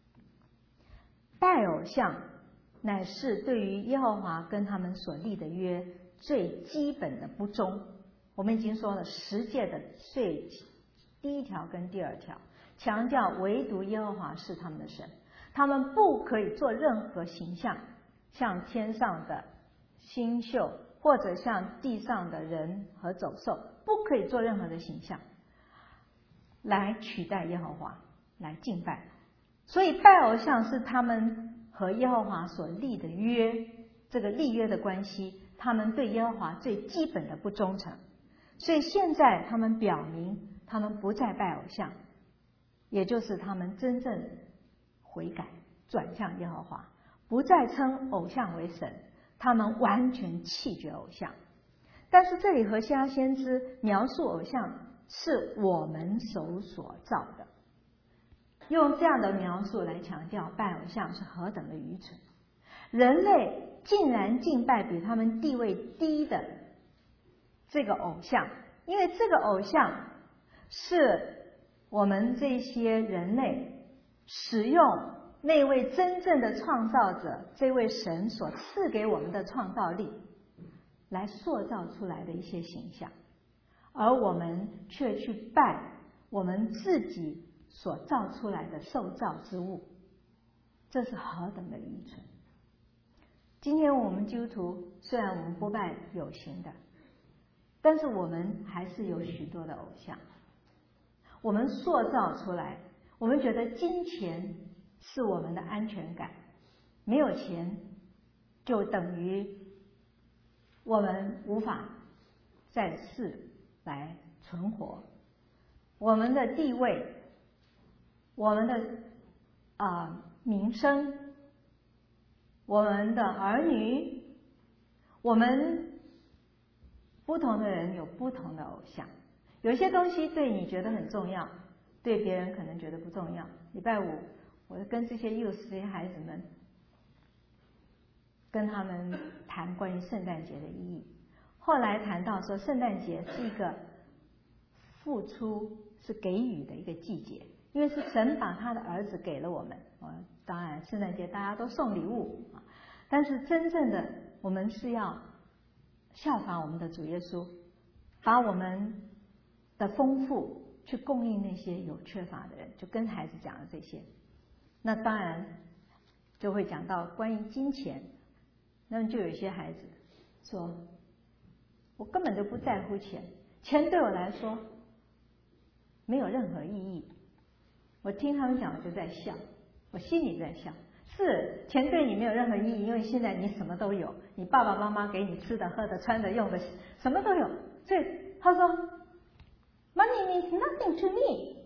拜偶像乃是对于耶和华跟他们所立的约最基本的不忠。我们已经说了10诫的最第1条跟第2条，强调唯独耶和华是他们的神，他们不可以做任何形象，像天上的星宿或者像地上的人和走兽，不可以做任何的形象来取代耶和华，来敬拜。所以拜偶像是他们和耶和华所立的约，这个立约的关系，他们对耶和华最基本的不忠诚。所以现在他们表明他们不再拜偶像，也就是他们真正悔改转向耶和华，不再称偶像为神，他们完全弃绝偶像。但是这里何西阿先知描述偶像是我们手所造的，用这样的描述来强调拜偶像是何等的愚蠢。人类竟然敬拜比他们地位低的这个偶像，因为这个偶像是我们这些人类使用那位真正的创造者，这位神所赐给我们的创造力来塑造出来的一些形象。 而我们却去拜我们自己所造出来的受造之物，这是何等的愚蠢！今天我们基督徒虽然我们不拜有形的，但是我们还是有许多的偶像，我们塑造出来，我们觉得金钱是我们的安全感，没有钱就等于我们无法在世来存活，我们的地位，我们的名声，我们的儿女，我们不同的人有不同的偶像，有些东西对你觉得很重要，对别人可能觉得不重要。礼拜五我跟这些幼师这些孩子们，跟他们谈关于圣诞节的意义。后来谈到说，圣诞节是一个付出，是给予的一个季节，因为是神把他的儿子给了我们。当然圣诞节大家都送礼物，但是真正的我们是要效法我们的主耶稣，把我们的丰富去供应那些有缺乏的人，就跟孩子讲的这些。那当然就会讲到关于金钱，那么就有一些孩子说，我根本就不在乎钱，钱对我来说没有任何意义。我听他们讲，我就在笑，我心里在笑。是，钱对你没有任何意义，因为现在你什么都有，你爸爸妈妈给你吃的、喝的、穿的、用的，什么都有。所以他说 ，Money means nothing to me。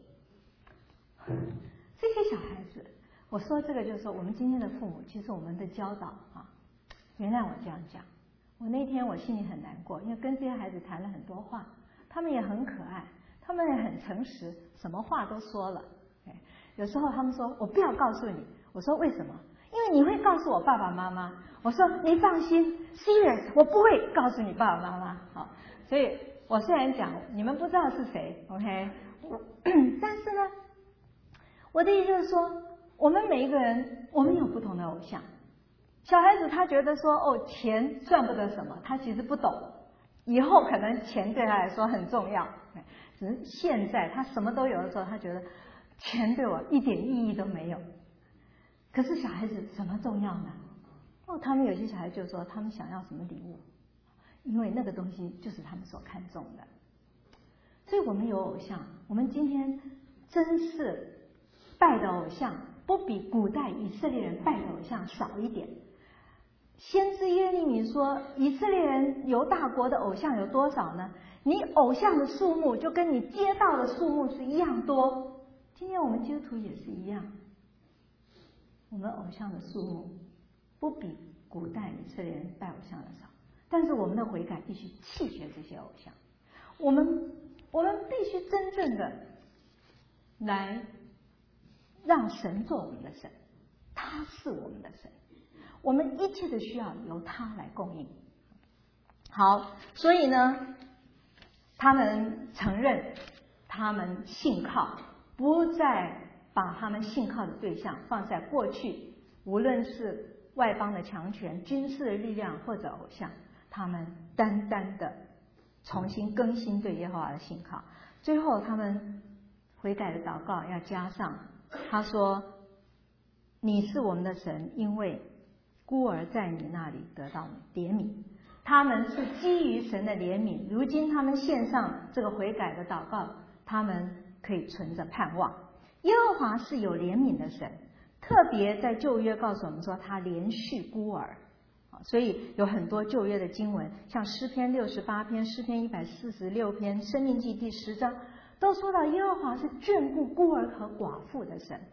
这些小孩子，我说这个就是说，我们今天的父母，其实我们的教导啊，原谅我这样讲。我那天我心里很难过，因为跟这些孩子谈了很多话，他们也很可爱，他们也很诚实，什么话都说了。有时候他们说我不要告诉你，我说为什么？因为你会告诉我爸爸妈妈。我说你放心 ，serious， 我不会告诉你爸爸妈妈。好，所以我虽然讲你们不知道是谁 ，OK， 但是呢，我的意思就是说，我们每一个人，我们有不同的偶像。小孩子他觉得说，哦，钱算不得什么，他其实不懂，以后可能钱对他来说很重要，只是现在他什么都有的时候，他觉得钱对我一点意义都没有。可是小孩子什么重要呢？他们有些小孩就说他们想要什么礼物，因为那个东西就是他们所看重的。所以我们有偶像，我们今天真是拜的偶像不比古代以色列人拜的偶像少一点。先知耶利米说，以色列人犹大国的偶像有多少呢？你偶像的数目就跟你街道的数目是一样多。今天我们基督徒也是一样，我们偶像的数目不比古代以色列人拜偶像的少，但是我们的悔改必须弃绝这些偶像，我们必须真正的来让神做我们的神，他是我们的神，我们一切的需要由他来供应。好，所以呢，他们承认他们信靠，不再把他们信靠的对象放在过去，无论是外邦的强权、军事的力量或者偶像，他们单单的重新更新对耶和华的信靠。最后他们悔改的祷告要加上，他说，你是我们的神，因为孤儿在你那里得到怜悯。他们是基于神的怜悯，如今他们献上这个悔改的祷告，他们可以存着盼望。耶和华是有怜悯的神，特别在旧约告诉我们说他怜恤孤儿，所以有很多旧约的经文，像诗篇68篇、诗篇146篇、申命记第10章，都说到耶和华是眷顾孤儿和寡妇的神。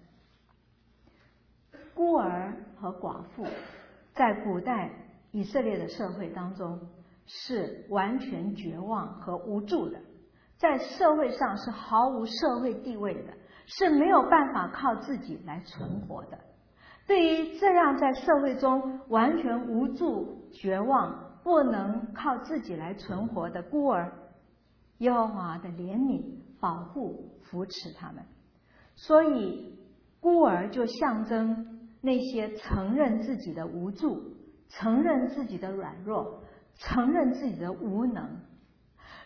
孤儿和寡妇在古代以色列的社会当中是完全绝望和无助的，在社会上是毫无社会地位的，是没有办法靠自己来存活的。对于这样在社会中完全无助、绝望、不能靠自己来存活的孤儿，耶和华的怜悯、保护、扶持他们。所以孤儿就象征那些承认自己的无助、承认自己的软弱、承认自己的无能。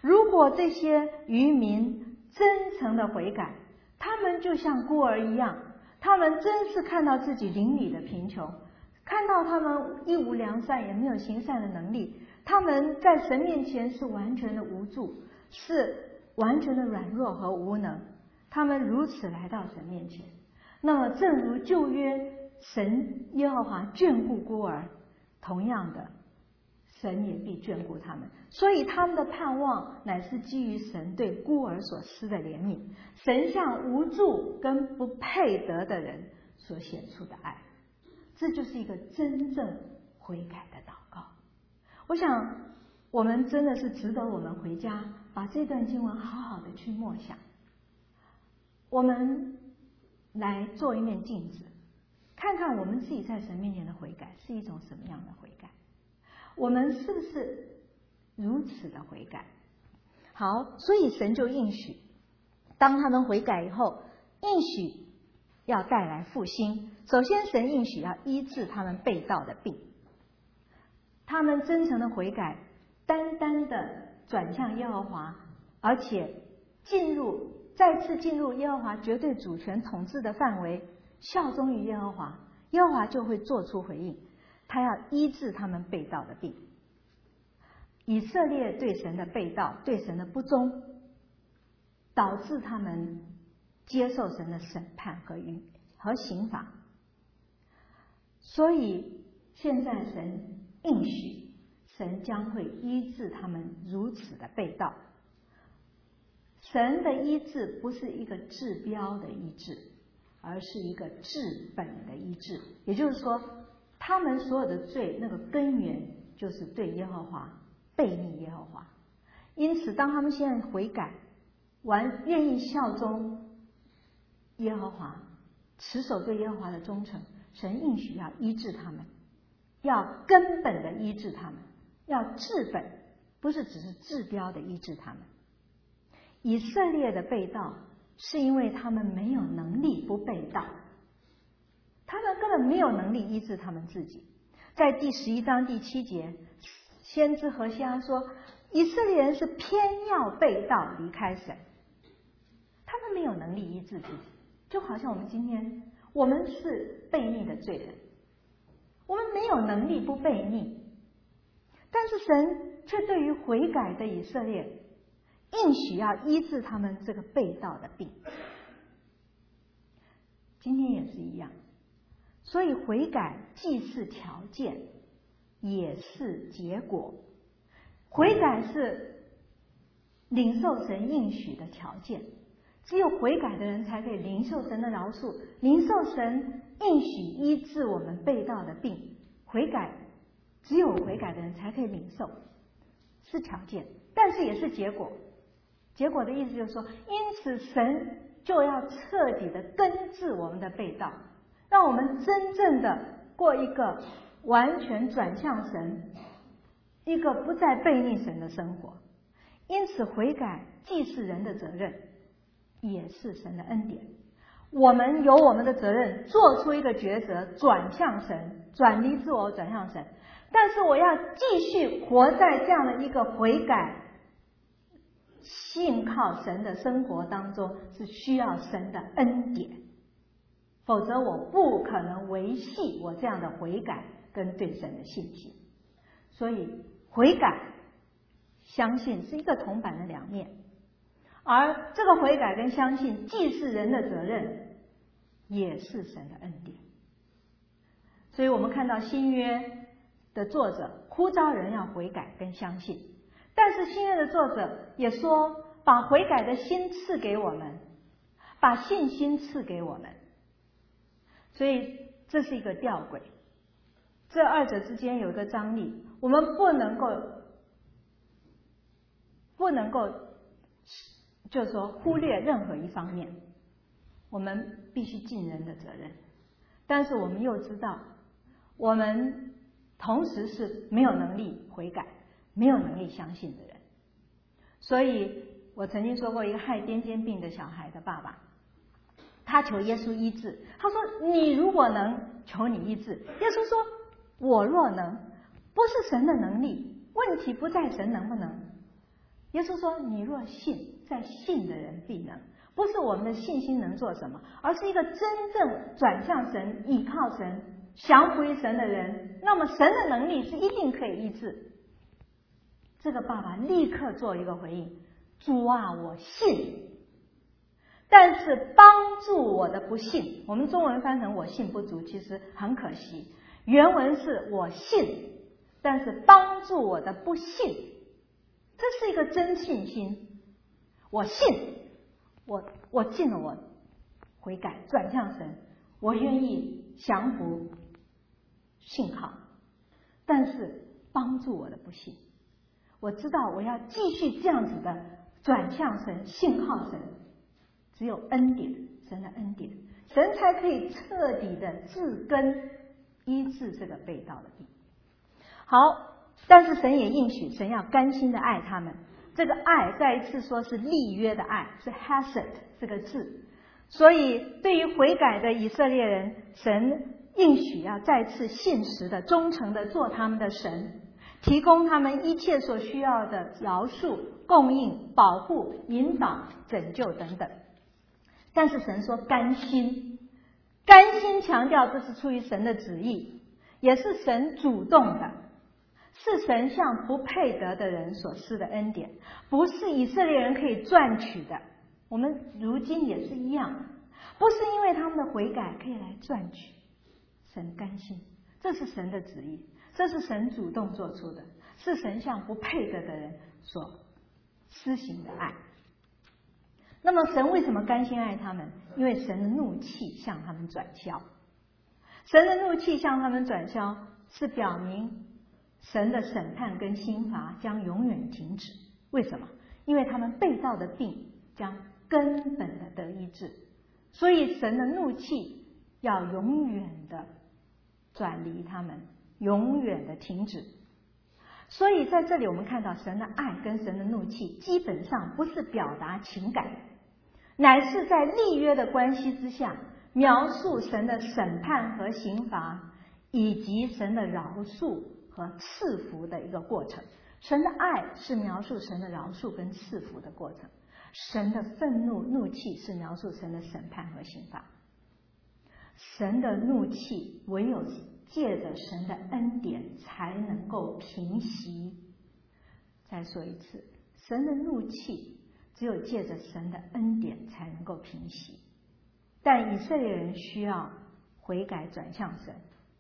如果这些渔民真诚的悔改，他们就像孤儿一样，他们真是看到自己邻里的贫穷，看到他们一无良善，也没有行善的能力，他们在神面前是完全的无助，是完全的软弱和无能。他们如此来到神面前，那么正如旧约神耶和华眷顾孤儿，同样的神也必眷顾他们。所以他们的盼望乃是基于神对孤儿所施的怜悯，神向无助跟不配得的人所显出的爱。这就是一个真正悔改的祷告。我想我们真的是值得我们回家把这段经文好好的去默想。我们来做一面镜子，看看我们自己在神面前的悔改是一种什么样的悔改，我们是不是如此的悔改？好，所以神就应许，当他们悔改以后，应许要带来复兴。首先神应许要医治他们背道的病，他们真诚的悔改，单单的转向耶和华，而且再次进入耶和华绝对主权统治的范围，效忠于耶和华，耶和华就会做出回应，他要医治他们背道的病。以色列对神的背道，对神的不忠，导致他们接受神的审判和刑罚。所以现在神应许，神将会医治他们如此的背道。神的医治不是一个治标的医治，而是一个治本的医治。也就是说，他们所有的罪那个根源就是对耶和华背逆耶和华。因此当他们现在悔改，愿意效忠耶和华，持守对耶和华的忠诚，神应许要医治他们，要根本的医治他们，要治本，不是只是治标的医治他们。以色列的背道是因为他们没有能力不背道，他们根本没有能力医治他们自己。在第11章第7节，先知何西阿说，以色列人是偏要背道离开神，他们没有能力医治自己。就好像我们今天，我们是悖逆的罪人，我们没有能力不悖逆，但是神却对于悔改的以色列应许要医治他们这个背道的病。今天也是一样，所以悔改既是条件，也是结果。悔改是领受神应许的条件，只有悔改的人才可以领受神的饶恕，领受神应许医治我们背道的病。只有悔改的人才可以领受，是条件，但是也是结果。结果的意思就是说，因此神就要彻底的根治我们的背道，让我们真正的过一个完全转向神，一个不再悖逆神的生活。因此悔改既是人的责任，也是神的恩典。我们有我们的责任，做出一个抉择，转向神，转离自我，转向神。但是我要继续活在这样的一个悔改信靠神的生活当中，是需要神的恩典，否则我不可能维系我这样的悔改跟对神的信心。所以悔改相信是一个铜板的两面，而这个悔改跟相信既是人的责任，也是神的恩典。所以我们看到新约的作者呼召人要悔改跟相信，但是新约的作者也说，把悔改的心赐给我们，把信心赐给我们。所以这是一个吊诡，这二者之间有一个张力，我们不能够就是说忽略任何一方面，我们必须尽人的责任。但是我们又知道，我们同时是没有能力悔改，没有能力相信的人。所以我曾经说过，一个害癫痫病的小孩的爸爸，他求耶稣医治，他说，你如果能，求你医治。耶稣说，我若能，不是神的能力，问题不在神能不能， 耶稣说：“你若信，在信的人必能。”不是我们的信心能做什么，而是一个真正转向神、倚靠神、降服于神的人，那么神的能力是一定可以医治。这个爸爸立刻做一个回应：“主啊，我信，但是帮助我的不信。”我们中文翻成“我信不足”，其实很可惜。原文是我信，但是帮助我的不信。这是一个真信心。我信，我尽了，我悔改转向神，我愿意降服信靠，但是帮助我的不信。我知道我要继续这样子的转向神、信靠神，只有恩典，神的恩典，神才可以彻底的治根医治这个被盗的病。好，但是神也应许，神要甘心的爱他们。这个爱再一次说是立约的爱，是 hesed 这个字。所以对于悔改的以色列人，神应许要再次信实的、忠诚的做他们的神，提供他们一切所需要的饶恕、供应、保护、引导、拯救等等。但是神说甘心，甘心强调这是出于神的旨意，也是神主动的，是神向不配得的人所施的恩典，不是以色列人可以赚取的。我们如今也是一样，不是因为他们的悔改可以来赚取，神甘心，这是神的旨意，这是神主动做出的，是神向不配得的人所施行的爱。那么神为什么甘心爱他们？因为神的怒气向他们转消。神的怒气向他们转消，是表明神的审判跟刑罚将永远停止。为什么？因为他们被盗的病将根本的得医治，所以神的怒气要永远的转离他们，永远的停止。所以在这里我们看到神的爱跟神的怒气基本上不是表达情感，乃是在立约的关系之下描述神的审判和刑罚，以及神的饶恕和赐福的一个过程。神的爱是描述神的饶恕跟赐福的过程，神的愤怒、怒气是描述神的审判和刑罚。神的怒气唯有借着神的恩典才能够平息。再说一次，神的怒气只有借着神的恩典才能够平息。但以色列人需要悔改转向神，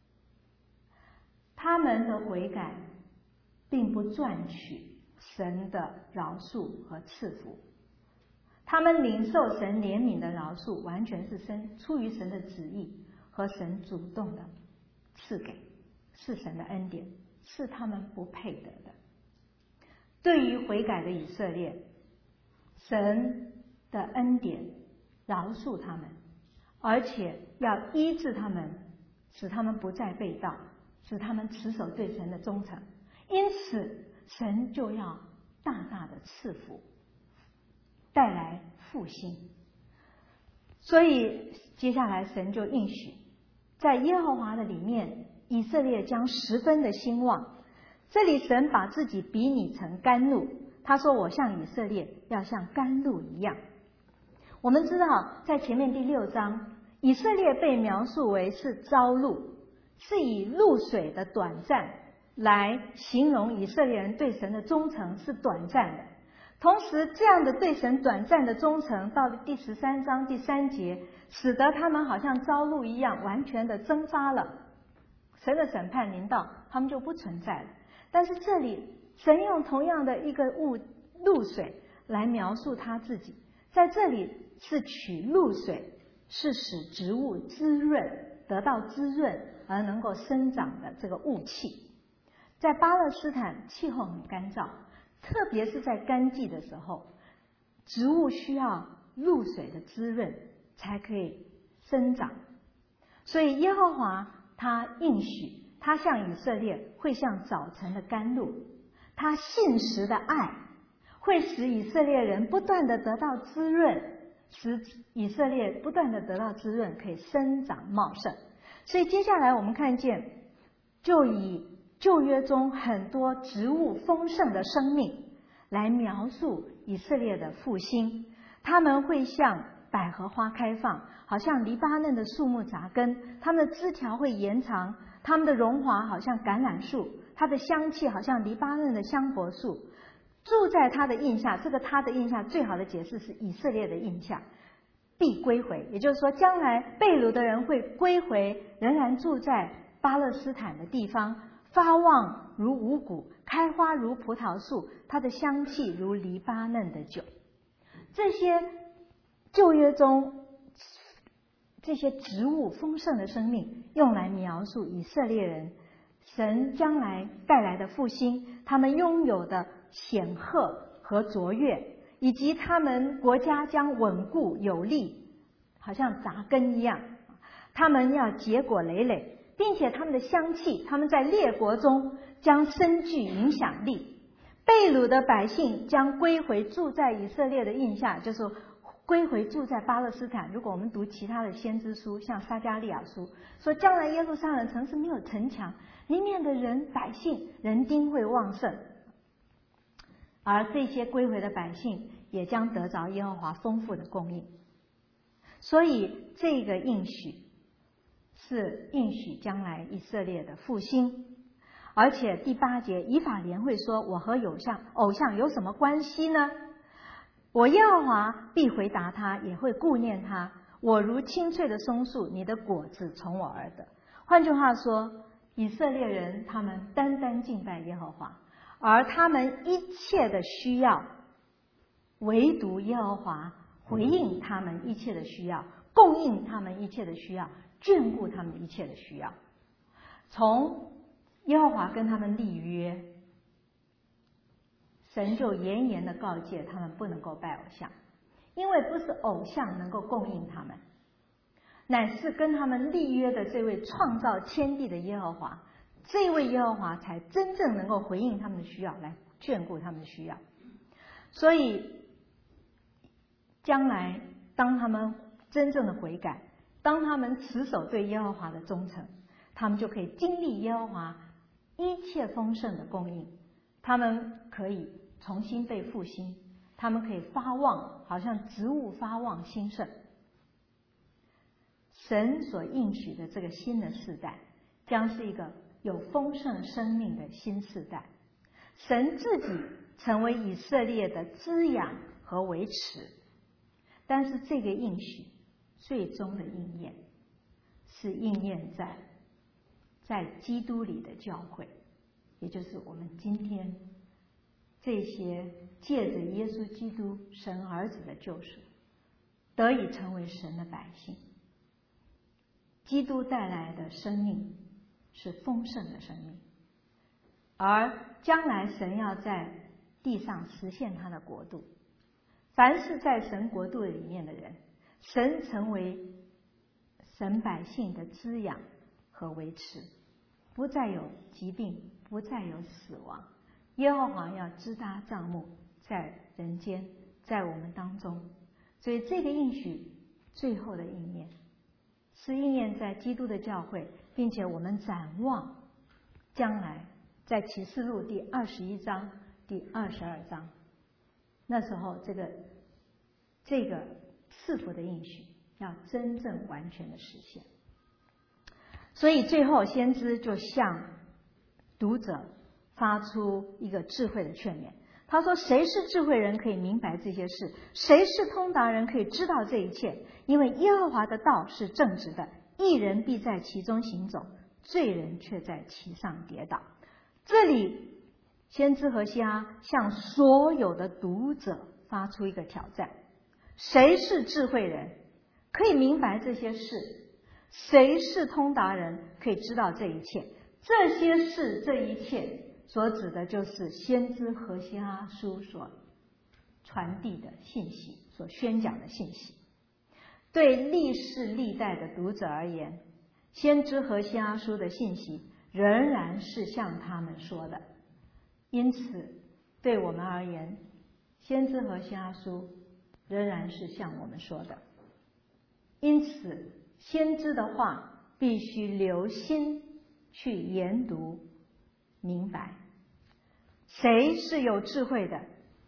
他们的悔改并不赚取神的饶恕和赐福，他们领受神怜悯的饶恕完全是出于神的旨意和神主动的赐给，是神的恩典，是他们不配得的。对于悔改的以色列，神的恩典饶恕他们，而且要医治他们，使他们不再被盗，使他们持守对神的忠诚。因此神就要大大的赐福，带来复兴。所以接下来神就应许，在耶和华的里面，以色列将十分的兴旺。这里神把自己比拟成甘露，他说我像以色列要像甘露一样。我们知道在前面第6章，以色列被描述为是朝露，是以露水的短暂来形容以色列人对神的忠诚是短暂的。同时这样的对神短暂的忠诚，到了第13章第3节，使得他们好像朝露一样完全的蒸发了，神的审判临到，他们就不存在了。但是这里神用同样的一个露水来描述他自己，在这里是取露水，是使植物滋润，得到滋润而能够生长的这个雾气。在巴勒斯坦气候很干燥，特别是在干季的时候，植物需要露水的滋润才可以生长。所以耶和华他应许，他向以色列会像早晨的甘露，他信实的爱会使以色列人不断的得到滋润，使以色列不断的得到滋润，可以生长茂盛。所以接下来我们看见，就以旧约中很多植物丰盛的生命来描述以色列的复兴。他们会像百合花开放，好像黎巴嫩的树木扎根，他们的枝条会延长，他们的荣华好像橄榄树，它的香气好像黎巴嫩的香柏树。住在他的印下，这个他的印下最好的解释是以色列的印下必归回，也就是说将来被掳的人会归回，仍然住在巴勒斯坦的地方，发旺如五谷，开花如葡萄树，它的香气如黎巴嫩的酒。这些旧约中这些植物丰盛的生命，用来描述以色列人神将来带来的复兴，他们拥有的显赫和卓越，以及他们国家将稳固有力，好像扎根一样。他们要结果累累，并且他们的香气，他们在列国中将深具影响力。被掳的百姓将归回住在以色列的印下，就是归回住在巴勒斯坦。如果我们读其他的先知书，像撒迦利亚书说，将来耶路撒冷城是没有城墙，里面的人百姓人丁会旺盛，而这些归回的百姓也将得着耶和华丰富的供应。所以这个应许是应许将来以色列的复兴。而且第8节，以法莲会说，我和偶像有什么关系呢？我耶和华必回答他，也会顾念他。我如青翠的松树，你的果子从我而得。换句话说，以色列人他们单单敬拜耶和华，而他们一切的需要，唯独耶和华回应他们一切的需要，供应他们一切的需要，眷顾他们一切的需要。从耶和华跟他们立约，神就严严的告诫他们不能够拜偶像，因为不是偶像能够供应他们，乃是跟他们立约的这位创造天地的耶和华，这位耶和华才真正能够回应他们的需要，来眷顾他们的需要。所以将来当他们真正的悔改，当他们持守对耶和华的忠诚，他们就可以经历耶和华一切丰盛的供应，他们可以重新被复兴，他们可以发旺，好像植物发旺兴盛。神所应许的这个新的世代，将是一个有丰盛生命的新世代。神自己成为以色列的滋养和维持，但是这个应许最终的应验，是应验在基督里的教会，也就是我们今天这些借着耶稣基督神儿子的救赎，得以成为神的百姓。基督带来的生命是丰盛的生命，而将来神要在地上实现他的国度。凡是在神国度里面的人，神成为神百姓的滋养和维持，不再有疾病，不再有死亡。耶和华要支搭帐幕在人间，在我们当中。所以这个应许最后的应验，是应验在基督的教会，并且我们展望将来在启示录第21章第22章，那时候这个赐福的应许要真正完全的实现。所以最后先知就向读者发出一个智慧的劝勉，他说，谁是智慧人可以明白这些事？谁是通达人可以知道这一切？因为耶和华的道是正直的，义人必在其中行走，罪人却在其上跌倒。这里先知何西阿向所有的读者发出一个挑战，谁是智慧人可以明白这些事？谁是通达人可以知道这一切？这些事这一切所指的就是先知何西阿书所传递的信息，所宣讲的信息。对历世历代的读者而言，先知何西阿书的信息仍然是向他们说的。因此对我们而言，先知何西阿书仍然是向我们说的。因此先知的话必须留心去研读明白。谁是有智慧的，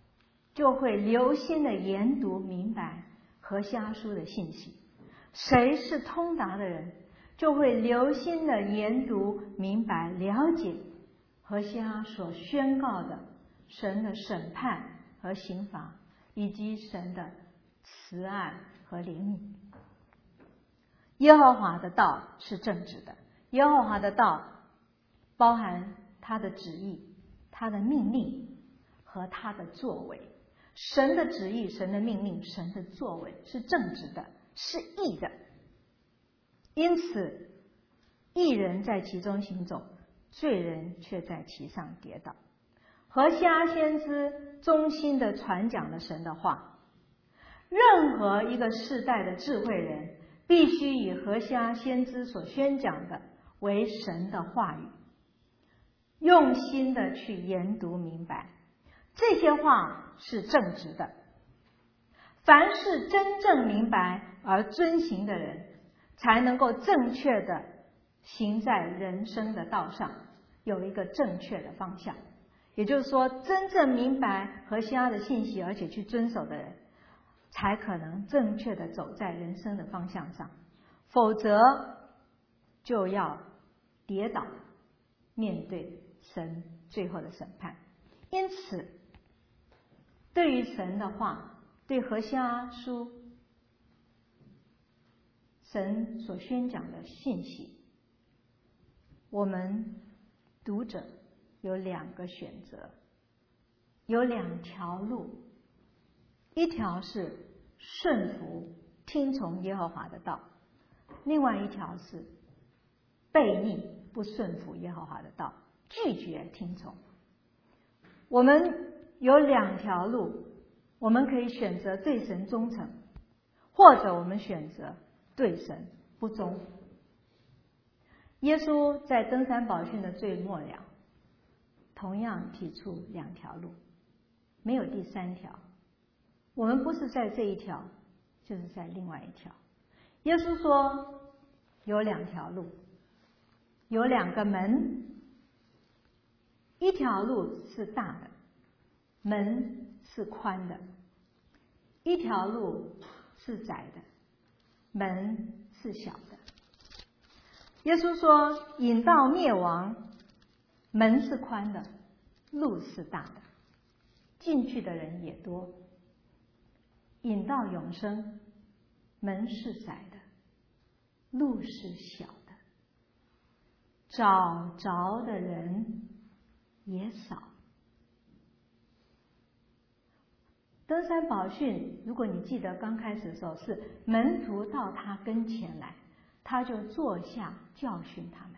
就会留心的研读明白何西阿书的信息。谁是通达的人，就会留心的研读明白了解何西阿所宣告的神的审判和刑罚，以及神的慈爱和怜悯。耶和华的道是正直的，耶和华的道包含他的旨意、他的命令和他的作为。神的旨意、神的命令、神的作为是正直的，是义的，因此义人在其中行走，罪人却在其上跌倒。何西阿先知忠心地传讲了神的话，任何一个世代的智慧人必须以何西阿先知所宣讲的为神的话语，用心地去研读明白，这些话是正直的。凡是真正明白而遵行的人，才能够正确的行在人生的道上，有一个正确的方向。也就是说，真正明白何西阿的信息而且去遵守的人，才可能正确的走在人生的方向上，否则就要跌倒，面对神最后的审判。因此对于神的话，对何西阿书神所宣讲的信息，我们读者有两个选择，有两条路。一条是顺服听从耶和华的道，另外一条是悖逆不顺服耶和华的道，拒绝听从。我们有两条路，我们可以选择对神忠诚，或者我们选择对神不忠。耶稣在登山宝训的最末了，同样提出两条路，没有第三条。我们不是在这一条，就是在另外一条。耶稣说有两条路，有两个门，一条路是大的，门是宽的；一条路是窄的，门是小的。耶稣说引到灭亡，门是宽的，路是大的，进去的人也多；引到永生，门是窄的，路是小的，找着的人也少。登山宝训，如果你记得刚开始的时候，是门徒到他跟前来，他就坐下教训他们。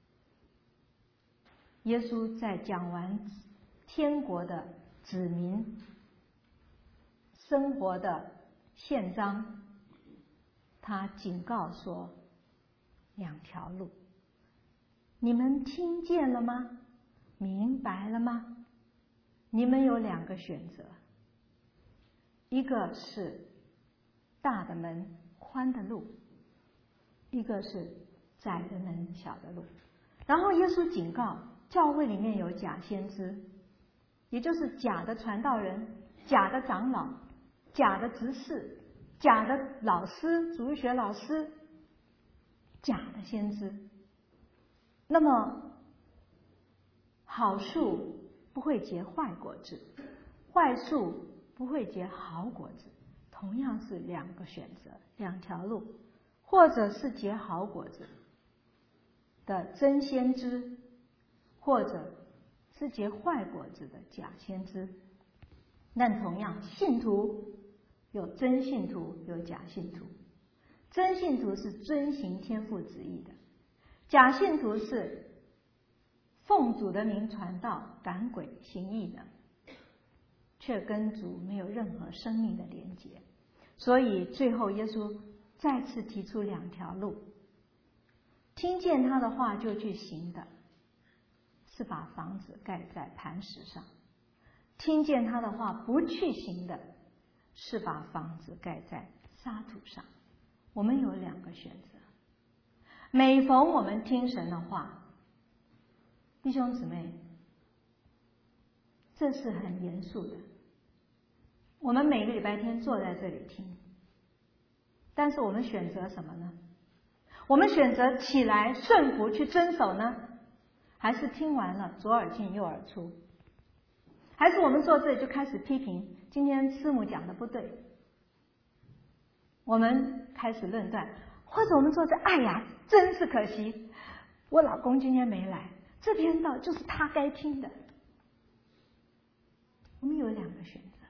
耶稣在讲完天国的子民生活的宪章，他警告说两条路，你们听见了吗？明白了吗？你们有两个选择，一个是大的门宽的路，一个是窄的门小的路。然后耶稣警告教会里面有假先知，也就是假的传道人、假的长老、假的执事、假的老师、主日学老师，假的先知。那么好树不会结坏果子，坏树不会结好果子，同样是两个选择，两条路，或者是结好果子的真先知，或者是结坏果子的假先知。但同样，信徒有真信徒，有假信徒。真信徒是遵行天父旨意的，假信徒是奉主的名传道、赶鬼、行异能，却跟主没有任何生命的连结。所以最后耶稣再次提出两条路，听见他的话就去行的，是把房子盖在磐石上；听见他的话不去行的，是把房子盖在沙土上。我们有两个选择。每逢我们听神的话，弟兄姊妹，这是很严肃的。 我们每个礼拜天坐在这里听，但是我们选择什么呢？我们选择起来顺服去遵守呢，还是听完了左耳进右耳出？还是我们坐这里就开始批评今天师母讲的不对，我们开始论断，或者我们坐这，哎呀，真是可惜，我老公今天没来，这篇道就是他该听的。我们有两个选择，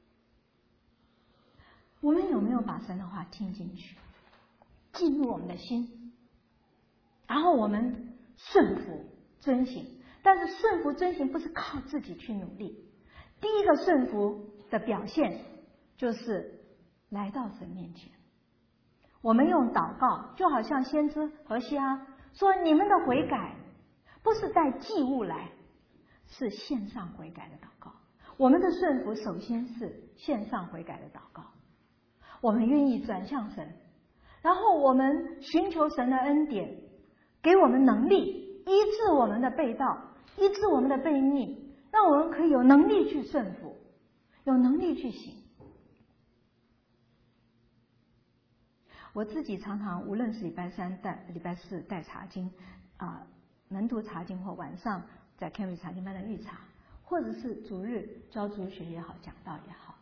我们有没有把神的话听进去，进入我们的心，然后我们顺服遵行。但是顺服遵行不是靠自己去努力，第一个顺服的表现就是来到神面前，我们用祷告，就好像先知何西阿说，你们的悔改不是带祭物来，是线上悔改的祷告。我们的顺服首先是线上悔改的祷告，我们愿意转向神，然后我们寻求神的恩典，给我们能力医治我们的背道，医治我们的悖逆，让我们可以有能力去顺服，有能力去行。我自己常常无论是礼拜三带、礼拜四带查经门徒查经，或晚上在 Cambridge 查经班的预查，或者是主日教主学也好，讲道也好，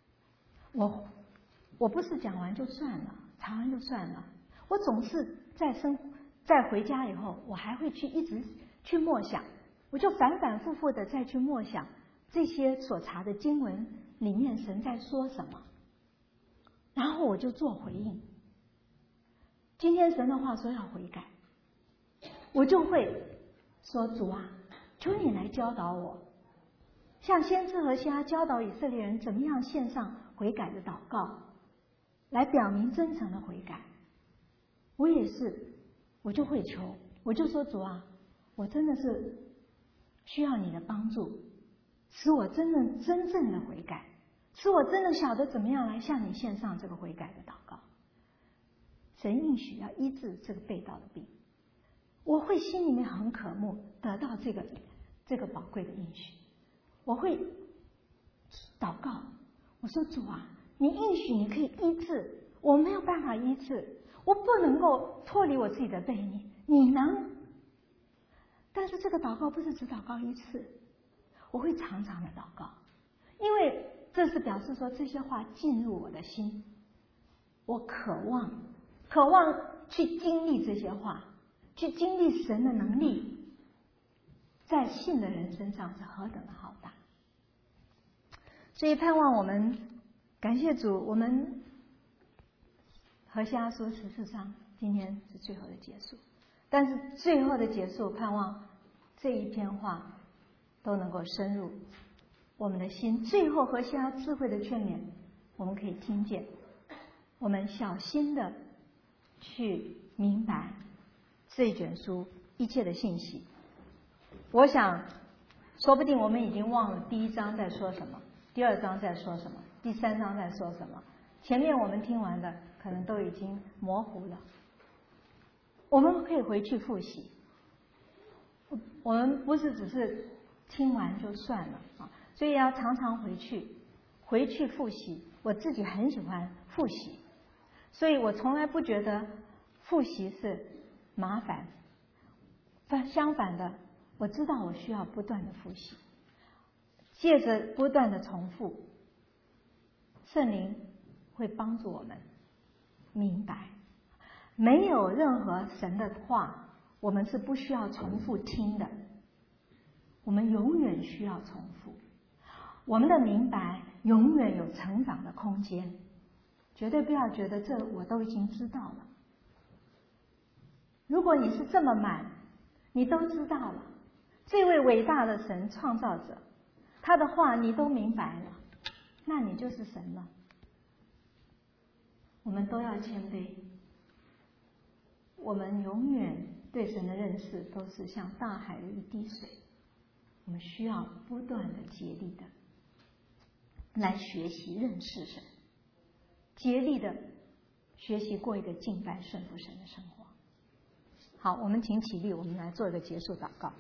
我不是讲完就算了，查完就算了，我总是在回家以后，我还会一直去默想，我就反反复复的再去默想这些所查的经文里面神在说什么，然后我就做回应。今天神的话说要悔改，我就会说，主啊，求你来教导我，像先知何西阿教导以色列人怎么样献上悔改的祷告，来表明真诚的悔改。我也是，我就会求，我就说，主啊，我真的是需要你的帮助，使我真正的悔改，使我真的晓得怎么样来向你献上这个悔改的祷告。神应许要医治这个背道的病，我会心里面很渴慕得到这个宝贵的应许，我会祷告，我说，主啊，你应许你可以医治，我没有办法医治，我不能够脱离我自己的悖逆，你能。但是这个祷告不是只祷告一次，我会常常的祷告，因为这是表示说这些话进入我的心，我渴望去经历这些话，去经历神的能力，在信的人身上是何等的浩大。所以盼望我们感谢主，我们何西阿书14章今天是最后的结束，但是最后的结束，盼望这一篇话都能够深入我们的心。最后何西阿智慧的劝勉，我们可以听见，我们小心的去明白这一卷书一切的信息。我想说不定我们已经忘了第一章在说什么，第二章在说什么，第三章在说什么，前面我们听完的可能都已经模糊了。我们可以回去复习，我们不是只是听完就算了啊，所以要常常回去复习。我自己很喜欢复习，所以我从来不觉得复习是麻烦，相反的，我知道我需要不断的复习，借着不断的重复，圣灵会帮助我们明白，没有任何神的话我们是不需要重复听的，我们永远需要重复，我们的明白永远有成长的空间，绝对不要觉得这我都已经知道了。如果你是这么满，你都知道了，这位伟大的神创造者，他的话你都明白了，那你就是神了。我们都要谦卑，我们永远对神的认识都是像大海的一滴水，我们需要不断的竭力的来学习认识神，竭力的学习过一个敬拜顺服神的生活。好，我们请起立，我们来做一个结束祷告。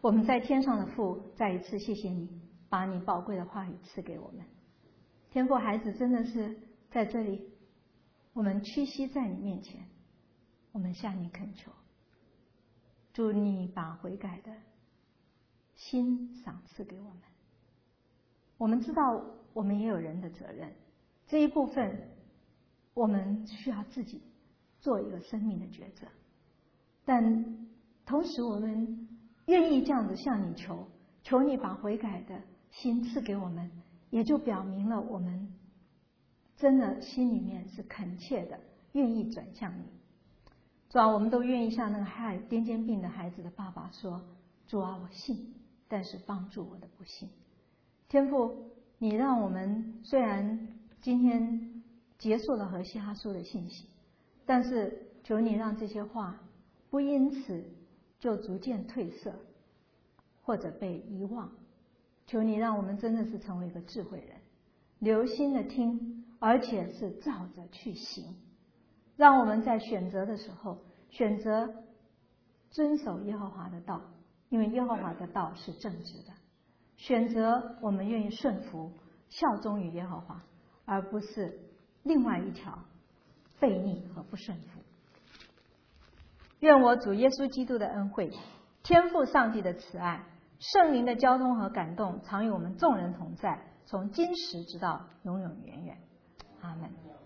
我们在天上的父，再一次谢谢你，把你宝贵的话语赐给我们。天父，孩子真的是在这里，我们屈膝在你面前，我们向你恳求，主你把悔改的心赏赐给我们。我们知道我们也有人的责任，这一部分我们需要自己做一个生命的抉择，但同时我们愿意这样子向你求，求你把悔改的心赐给我们，也就表明了我们真的心里面是恳切的愿意转向你。主啊，我们都愿意像那个害癫痫病的孩子的爸爸说，主啊，我信，但是帮助我的不信。天父，你让我们虽然今天结束了和西哈书的信息，但是求你让这些话不因此就逐渐褪色或者被遗忘。求你让我们真的是成为一个智慧人，留心的听，而且是照着去行。让我们在选择的时候选择遵守耶和华的道，因为耶和华的道是正直的。选择我们愿意顺服效忠于耶和华，而不是另外一条悖逆和不顺服。愿我主耶稣基督的恩惠，天父上帝的慈爱，圣灵的交通和感动，常与我们众人同在，从今时直到永永远远。阿们。